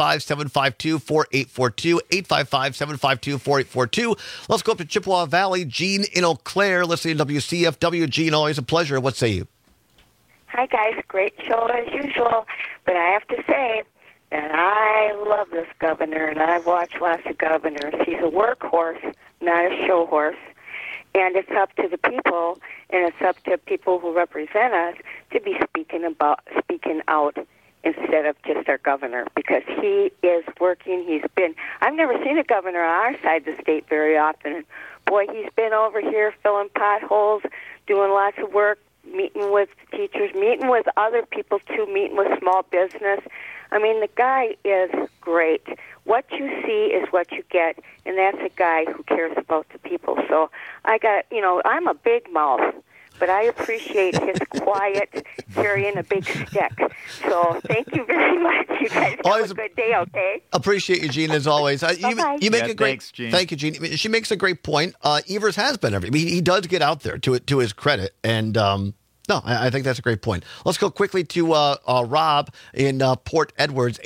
855-752-4842. 855-752-4842. Let's go up to Chippewa Valley. Gene in Eau Claire, listening to WCFW. Gene, always a pleasure. What say you? Hi, guys. Great show as usual. But I have to say that I love this governor, and I've watched lots of governors. He's a workhorse, not a show horse. And it's up to the people, and it's up to people who represent us to be speaking out instead of just our governor, because he is working. I've never seen a governor on our side of the state very often. And boy, he's been over here filling potholes, doing lots of work, meeting with teachers, meeting with other people too, meeting with small business. I mean, the guy is great. What you see is what you get, and that's a guy who cares about the people. So I'm a big mouth, but I appreciate his quiet carrying a big stick. So thank you very much. You guys have a good day, okay? Appreciate you, Gene, as always. You make a great. Thanks, Gene. Thank you, Gene. She makes a great point. Evers has been he does get out there to his credit, and no, I think that's a great point. Let's go quickly to Rob in Port Edwards,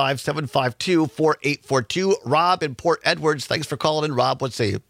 855-752-4842. Rob in Port Edwards, thanks for calling in. Rob, what say you?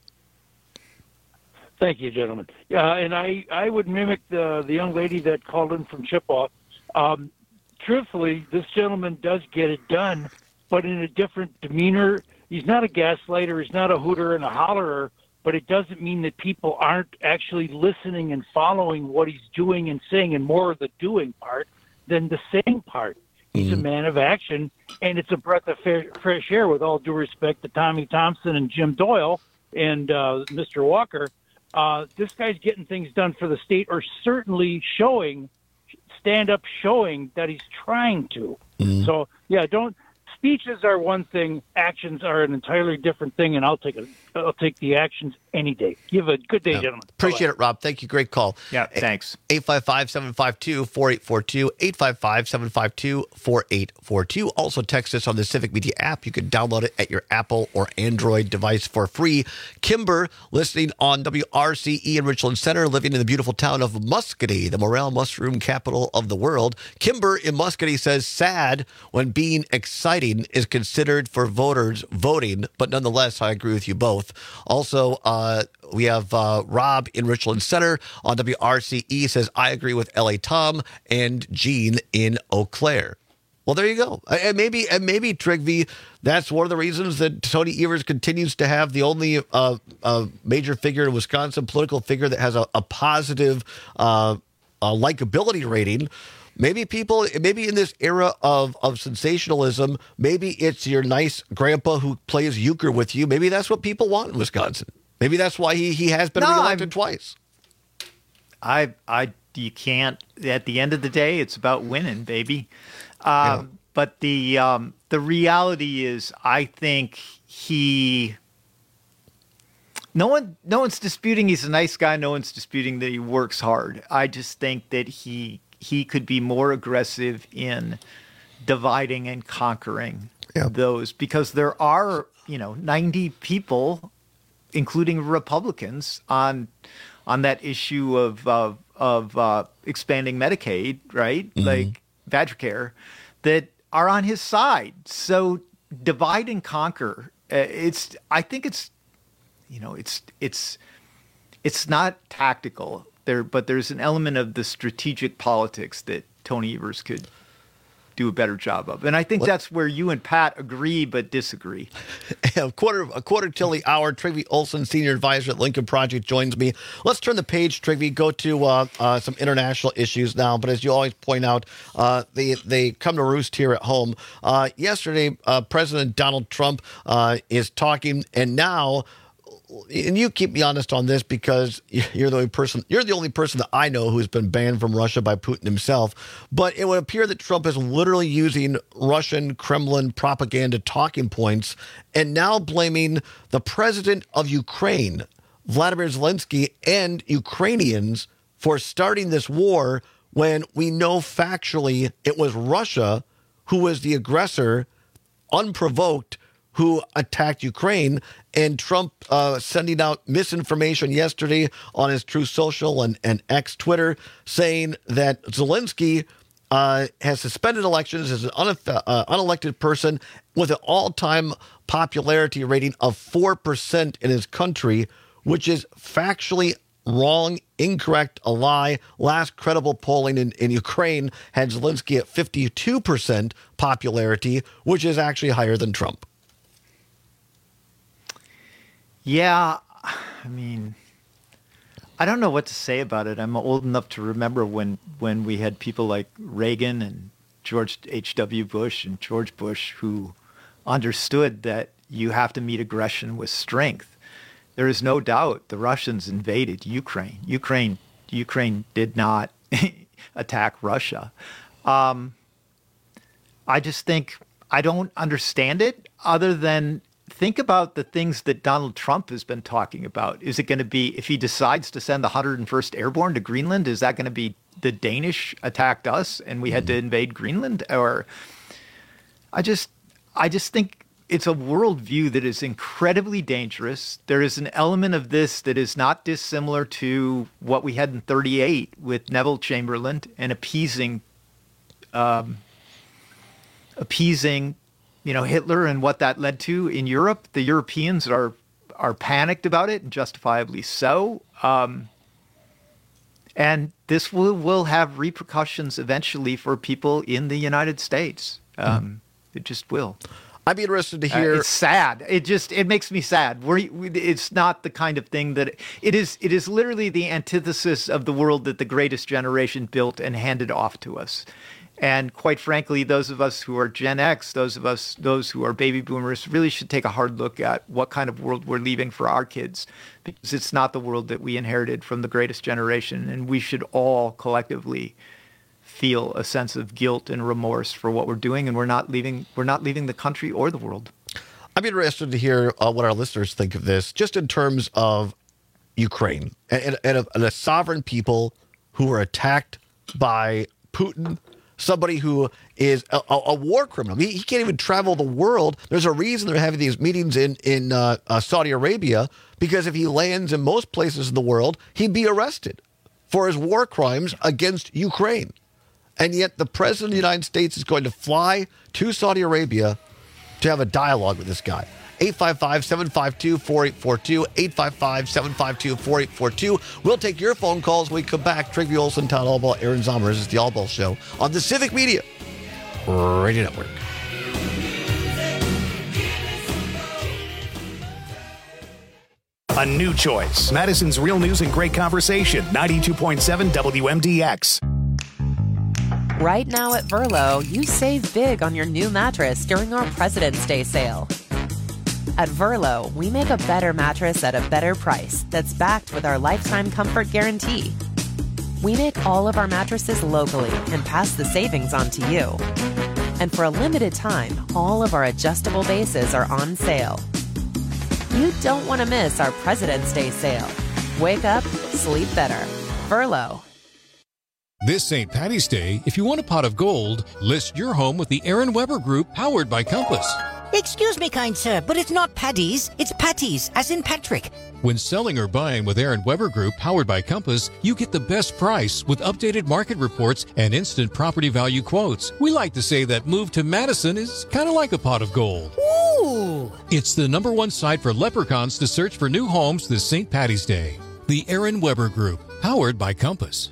Thank you, gentlemen. And I would mimic the young lady that called in from Chippewa. Truthfully, this gentleman does get it done, but in a different demeanor. He's not a gaslighter. He's not a hooter and a hollerer. But it doesn't mean that people aren't actually listening and following what he's doing and saying, and more of the doing part than the saying part. He's a man of action, and it's a breath of fresh air, with all due respect to Tommy Thompson and Jim Doyle and Mr. Walker. This guy's getting things done for the state, or certainly showing that he's trying to. So, yeah, speeches are one thing, actions are an entirely different thing, and I'll take a I'll take the actions any day. You have a good day, gentlemen. Appreciate it, Rob. Thank you. Great call. Yeah, thanks. 855-752-4842, 855-752-4842. Also text us on the Civic Media app. You can download it at your Apple or Android device for free. Kimber, listening on WRCE in Richland Center, living in the beautiful town of Muscatine, the morel mushroom capital of the world. Kimber in Muscatine says, sad when being exciting is considered for voters voting, but nonetheless, I agree with you both. Also, we have Rob in Richland Center on WRCE says, I agree with L.A. Tom and Gene in Eau Claire. Well, there you go. And maybe Trigby, that's one of the reasons that Tony Evers continues to have the only major figure in Wisconsin, political figure that has a positive likability rating. Maybe in this era of sensationalism, maybe it's your nice grandpa who plays euchre with you. Maybe that's what people want in Wisconsin. Maybe that's why he has been reelected twice. You can't. At the end of the day, it's about winning, baby. But the reality is, I think no one's disputing he's a nice guy. No one's disputing that he works hard. I just think that he could be more aggressive in dividing and conquering those, because there are 90 people, including Republicans, on that issue of expanding Medicaid, right? Mm-hmm. Like Badgercare, that are on his side. So divide and conquer. I think it's not tactical there, but there's an element of the strategic politics that Tony Evers could do a better job of. And I think that's where you and Pat agree but disagree. A quarter till the hour. Trygve Olsen, Senior Advisor at Lincoln Project, joins me. Let's turn the page, Trygve, go to some international issues now. But as you always point out, they come to roost here at home. Yesterday, President Donald Trump is talking, and now, and you keep me honest on this because you're the only person that I know who's been banned from Russia by Putin himself. But it would appear that Trump is literally using Russian Kremlin propaganda talking points and now blaming the president of Ukraine, Vladimir Zelensky, and Ukrainians for starting this war when we know factually it was Russia who was the aggressor, unprovoked, who attacked Ukraine. And Trump sending out misinformation yesterday on his Truth Social and X Twitter, saying that Zelensky has suspended elections as an unelected person with an all-time popularity rating of 4% in his country, which is factually wrong, incorrect, a lie. Last credible polling in Ukraine had Zelensky at 52% popularity, which is actually higher than Trump. Yeah, I mean, I don't know what to say about it. I'm old enough to remember when we had people like Reagan and George H.W. Bush and George Bush who understood that you have to meet aggression with strength. There is no doubt the Russians invaded Ukraine. Ukraine did not attack Russia. I just think I don't understand it other than think about the things that Donald Trump has been talking about. Is it going to be, if he decides to send the 101st Airborne to Greenland, is that going to be the Danish attacked us and we had to invade Greenland? Or I just think it's a worldview that is incredibly dangerous. There is an element of this that is not dissimilar to what we had in 1938 with Neville Chamberlain and appeasing Hitler and what that led to in Europe. The Europeans are panicked about it, and justifiably so. And this will have repercussions eventually for people in the United States. It just will. I'd be interested to hear. It's sad. It makes me sad. It's not the kind of thing that it is. It is literally the antithesis of the world that the greatest generation built and handed off to us. And quite frankly, those of us who are Gen X, those who are baby boomers, really should take a hard look at what kind of world we're leaving for our kids, because it's not the world that we inherited from the greatest generation. And we should all collectively feel a sense of guilt and remorse for what we're doing. And we're not leaving the country or the world. I'm interested to hear what our listeners think of this, just in terms of Ukraine and a sovereign people who were attacked by Putin, somebody who is a war criminal. He can't even travel the world. There's a reason they're having these meetings in Saudi Arabia, because if he lands in most places in the world, he'd be arrested for his war crimes against Ukraine. And yet the president of the United States is going to fly to Saudi Arabia to have a dialogue with this guy. 855-752-4842, 855-752-4842. We'll take your phone calls when we come back. Trygve Olsen, Todd Allball, Aaron Zommers. It's the Allball Show on the Civic Media Radio Network. A new choice. Madison's Real News and Great Conversation, 92.7 WMDX. Right now at Verlo, you save big on your new mattress during our President's Day sale. At Verlo, we make a better mattress at a better price that's backed with our lifetime comfort guarantee. We make all of our mattresses locally and pass the savings on to you. And for a limited time, all of our adjustable bases are on sale. You don't want to miss our President's Day sale. Wake up, sleep better. Verlo. This St. Paddy's Day, if you want a pot of gold, list your home with the Aaron Weber Group, powered by Compass. Excuse me, kind sir, but it's not Paddy's, it's Patties, as in Patrick. When selling or buying with Aaron Weber Group, powered by Compass, you get the best price with updated market reports and instant property value quotes. We like to say that move to Madison is kind of like a pot of gold. Ooh! It's the #1 site for leprechauns to search for new homes this St. Paddy's Day. The Aaron Weber Group, powered by Compass.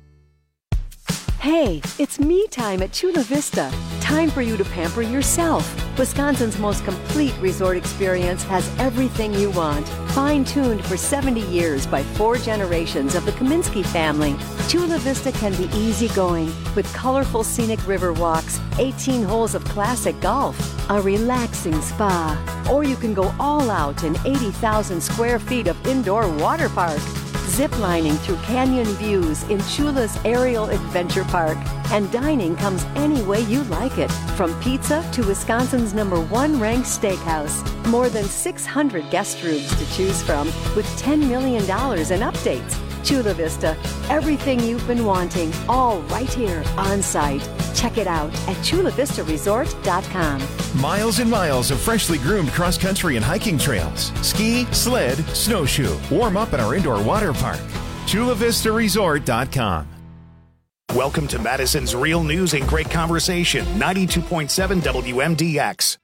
Hey, it's me time at Chula Vista. Time for you to pamper yourself. Wisconsin's most complete resort experience has everything you want. Fine-tuned for 70 years by 4 generations of the Kaminsky family, Chula Vista can be easygoing with colorful scenic river walks, 18 holes of classic golf, a relaxing spa, or you can go all out in 80,000 square feet of indoor water park. Ziplining through canyon views in Chula's Aerial Adventure Park. And dining comes any way you like it, from pizza to Wisconsin's #1 ranked steakhouse. More than 600 guest rooms to choose from, with $10 million in updates. Chula Vista, everything you've been wanting, all right here on site. Check it out at chulavistaresort.com. Miles and miles of freshly groomed cross-country and hiking trails. Ski, sled, snowshoe. Warm up at our indoor water park. chulavistaresort.com. Welcome to Madison's Real News and Great Conversation, 92.7 WMDX.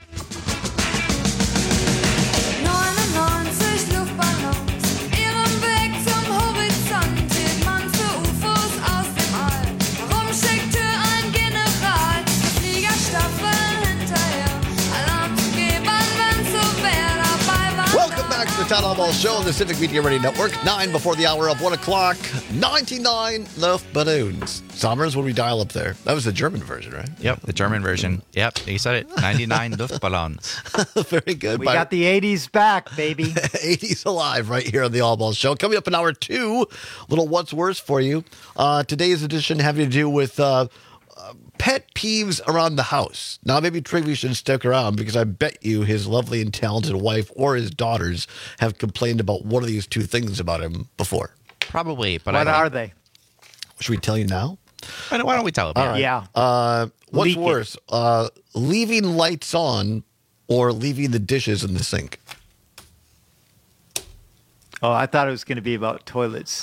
Town Hall Show on the Civic Media Radio Network. 9 before the hour of 1 o'clock. 99 Luftballons. Sommers, what do we dial up there? That was the German version, right? Yep, the German version. Yep, he said it. 99 Luftballons. Very good. We got the 80s back, baby. 80s alive right here on the Allball Show. Coming up in hour 2, little What's Worse for you. Today's edition having to do with pet peeves around the house. Now, maybe Trygve should stick around, because I bet you his lovely and talented wife or his daughters have complained about one of these two things about him before. Probably, but what are they? Should we tell you now? Why don't we tell them? All right. Yeah. What's worse, leaving lights on or leaving the dishes in the sink? Oh, I thought it was going to be about toilets.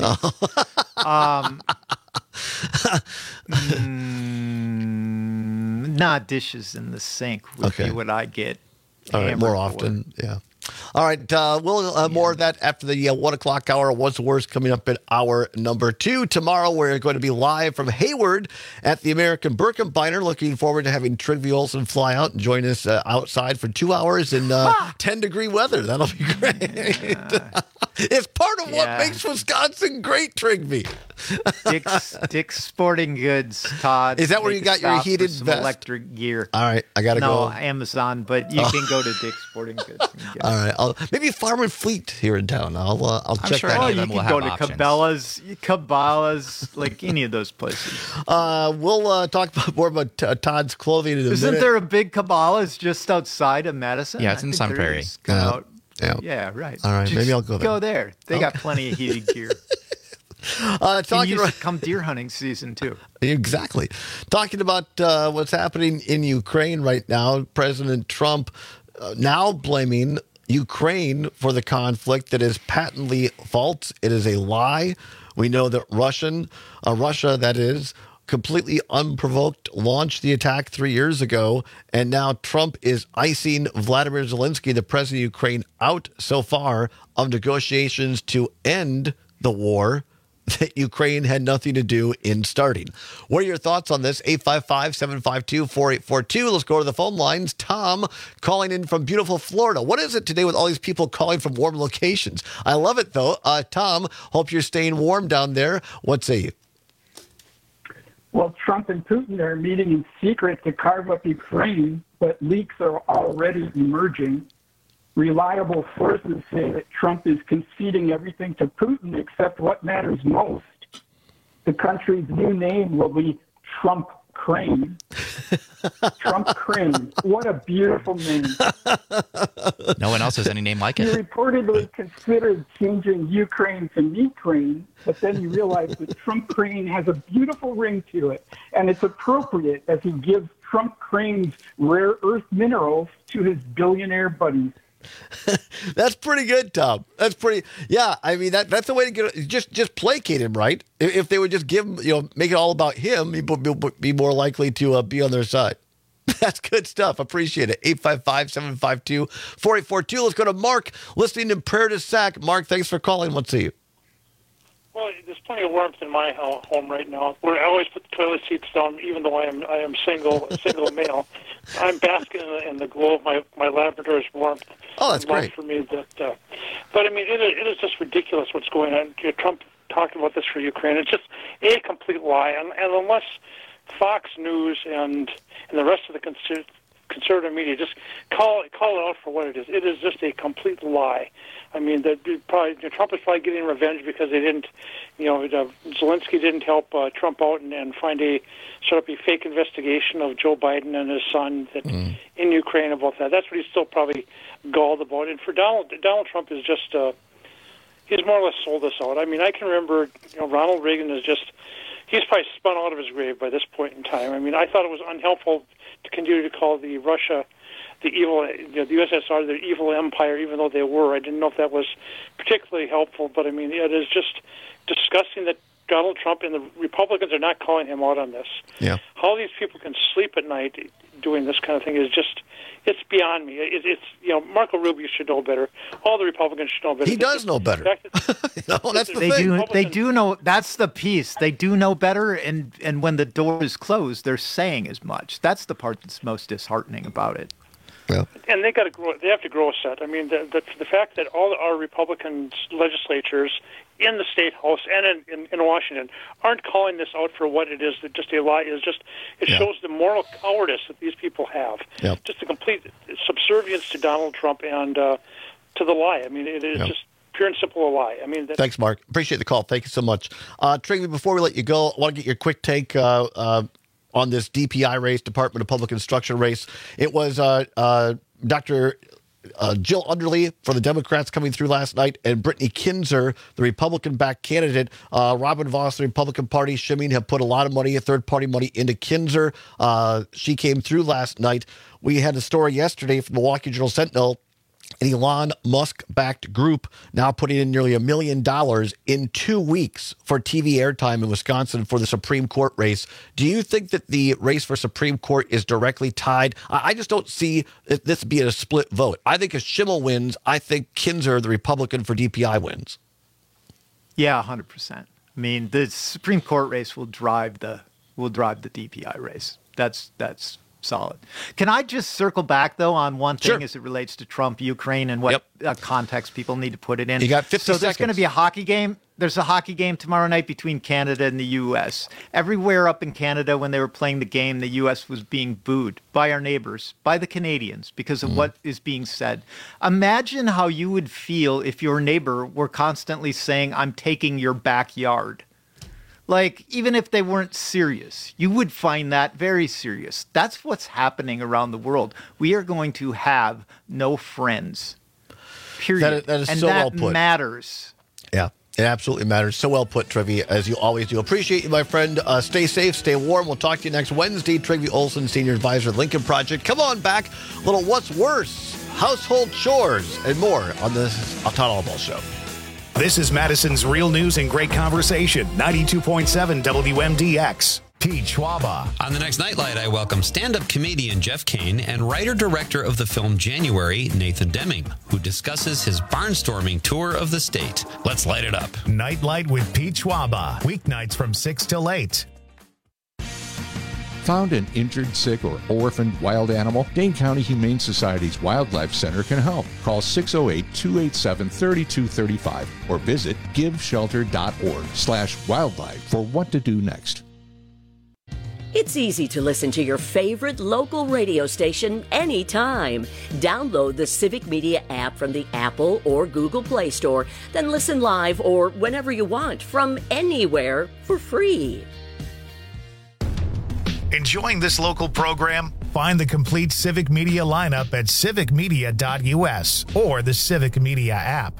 Not dishes in the sink would be what I get. All right, more often, yeah. All right, we'll more of that after the 1 o'clock hour. What's Worse coming up at hour number 2. Tomorrow, we're going to be live from Hayward at the American Birkebeiner. Looking forward to having Trygve Olsen fly out and join us outside for 2 hours in 10-degree weather. That'll be great. It's part of what makes Wisconsin great, Trygve. Dick's Sporting Goods, Todd. Is that where you got your heated vest? Electric gear. All right, I got to go. No, Amazon, but you can go to Dick's sporting goods. All right, maybe Farm and Fleet here in town. I'll check sure that out. any of them You will can go have to options. Cabela's, like any of those places. We'll talk more about Todd's clothing in a minute. Isn't there a big Cabela's just outside of Madison? Yeah, it's in Sun Prairie. Yeah, right. All right, maybe I'll go there. Go there. They got plenty of heated gear. Talking about come deer hunting season too. Exactly. Talking about what's happening in Ukraine right now, President Trump now blaming Ukraine for the conflict that is patently false. It is a lie. We know that Russia, that is, completely unprovoked, launched the attack 3 years ago, and now Trump is icing Vladimir Zelensky, the president of Ukraine, out so far of negotiations to end the war that Ukraine had nothing to do in starting. What are your thoughts on this? 855-752-4842. Let's go to the phone lines. Tom calling in from beautiful Florida. What is it today with all these people calling from warm locations? I love it, though. Tom, hope you're staying warm down there. What say you? Well, Trump and Putin are meeting in secret to carve up Ukraine, but leaks are already emerging. Reliable sources say that Trump is conceding everything to Putin except what matters most. The country's new name will be Trump Crane. Trump Crane. What a beautiful name. No one else has any name like He it. reportedly considered changing Ukraine to Ukraine, but then he realized that Trump Crane has a beautiful ring to it, and it's appropriate as he gives Trump Crane's rare earth minerals to his billionaire buddies. That's pretty good, Tom. That's pretty. Yeah, I mean that's the way to get. Just placate him, right? If they would just give him, make it all about him, he'd be more likely to be on their side. That's good stuff. Appreciate it. 855-752-4842. Let's go to Mark, listening in Prairie du Sac. Mark, thanks for calling. Let's see you. Well, there's plenty of warmth in my home right now. Where I always put the toilet seats down, even though I am single male. I'm basking in the glow of my Labrador's warmth. Oh, that's great for me. But I mean, it is just ridiculous what's going on. Trump talked about this for Ukraine. It's just a complete lie, and unless Fox News and the rest of the conservative media just call it out for what it is. It is just a complete lie. I mean, Trump is probably getting revenge because they didn't, Zelensky didn't help Trump out and set up a fake investigation of Joe Biden and his son in Ukraine about that. That's what he's still probably galled about. And for Donald Trump is just, he's more or less sold us out. I mean, I can remember, Ronald Reagan he's probably spun out of his grave by this point in time. I mean, I thought it was unhelpful to continue to call the evil, the USSR, the evil empire, even though they were. I didn't know if that was particularly helpful, but I mean, it is just disgusting that Donald Trump and the Republicans are not calling him out on this. Yeah. How these people can sleep at night doing this kind of thing is just, it's beyond me. It's Marco Rubio should know better. All the Republicans should know better. He does know better. That's the thing. They do know. That's the piece. They do know better, and when the door is closed, they're saying as much. That's the part that's most disheartening about it. Yeah. And they got to grow. They have to grow a set. I mean, the fact that all our Republican legislatures in the state house and in Washington aren't calling this out for what it is, that just a lie, is just shows the moral cowardice that these people have. Yep. Just a complete subservience to Donald Trump and to the lie. I mean, it is just pure and simple a lie. I mean, thanks, Mark. Appreciate the call. Thank you so much, Trigby. Before we let you go, I want to get your quick take on this DPI race, Department of Public Instruction race. It was Dr. Jill Underly for the Democrats coming through last night, and Brittany Kinzer, the Republican-backed candidate. Robin Voss, the Republican Party, Shimeen have put a lot of money, third-party money, into Kinzer. She came through last night. We had a story yesterday from the Milwaukee Journal-Sentinel. An Elon Musk-backed group now putting in nearly $1 million in 2 weeks for TV airtime in Wisconsin for the Supreme Court race. Do you think that the race for Supreme Court is directly tied? I just don't see this being a split vote. I think if Schimmel wins, I think Kinzer, the Republican for DPI, wins. Yeah, 100%. I mean, the Supreme Court race will drive the DPI race. That's solid. Can I just circle back, though, on one thing as it relates to Trump, Ukraine, and what context people need to put it in? You got 50 seconds. So there's going to be a hockey game. there's a hockey game tomorrow night between Canada and the U.S. Everywhere up in Canada, when they were playing the game, the U.S. was being booed by our neighbors, by the Canadians, because of what is being said. Imagine how you would feel if your neighbor were constantly saying, "I'm taking your backyard." Like, even if they weren't serious, you would find that very serious. That's what's happening around the world. We are going to have no friends. Period. That is and so that well put. matters. Yeah, it absolutely matters. So well put, Trivy, as you always do. Appreciate you, my friend. Stay safe, stay warm. We'll talk to you next Wednesday. Trivy Olson, Senior Advisor at Lincoln Project. Come on back. A little What's Worse, household chores, and more on the Todd Albaugh Show. This is Madison's Real News and Great Conversation, 92.7 WMDX. Pete Schwaba. On the next Nightlight, I welcome stand-up comedian Jeff Kane and writer-director of the film January, Nathan Deming, who discusses his barnstorming tour of the state. Let's light it up. Nightlight with Pete Schwaba. Weeknights from 6 till 8. Found an injured, sick, or orphaned wild animal? Dane County Humane Society's Wildlife Center can help. Call 608-287-3235 or visit giveshelter.org/wildlife for what to do next. It's easy to listen to your favorite local radio station anytime. Download the Civic Media app from the Apple or Google Play Store, then listen live or whenever you want from anywhere for free. Enjoying this local program? Find the complete Civic Media lineup at civicmedia.us or the Civic Media app.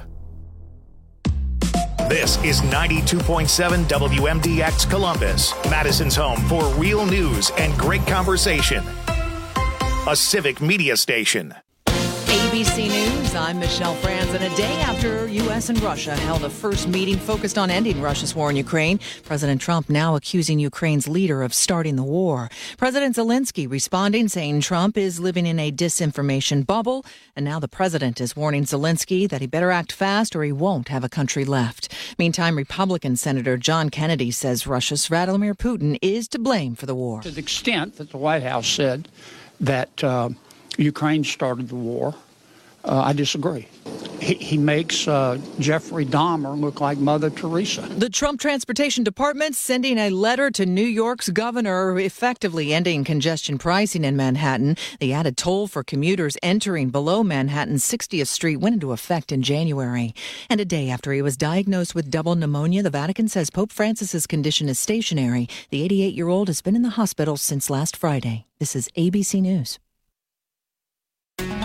This is 92.7 WMDX Columbus, Madison's home for real news and great conversation. A Civic Media station. ABC News, I'm Michelle Franz. And a day after U.S. and Russia held a first meeting focused on ending Russia's war in Ukraine, President Trump now accusing Ukraine's leader of starting the war. President Zelensky responding, saying Trump is living in a disinformation bubble. And now the president is warning Zelensky that he better act fast or he won't have a country left. Meantime, Republican Senator John Kennedy says Russia's Vladimir Putin is to blame for the war. To the extent that the White House said that Ukraine started the war, I disagree. He makes Jeffrey Dahmer look like Mother Teresa. The Trump Transportation Department sending a letter to New York's governor effectively ending congestion pricing in Manhattan. The added toll for commuters entering below Manhattan's 60th Street went into effect in January. And a day after he was diagnosed with double pneumonia, the Vatican says Pope Francis's condition is stationary. The 88-year-old has been in the hospital since last Friday. This is ABC News.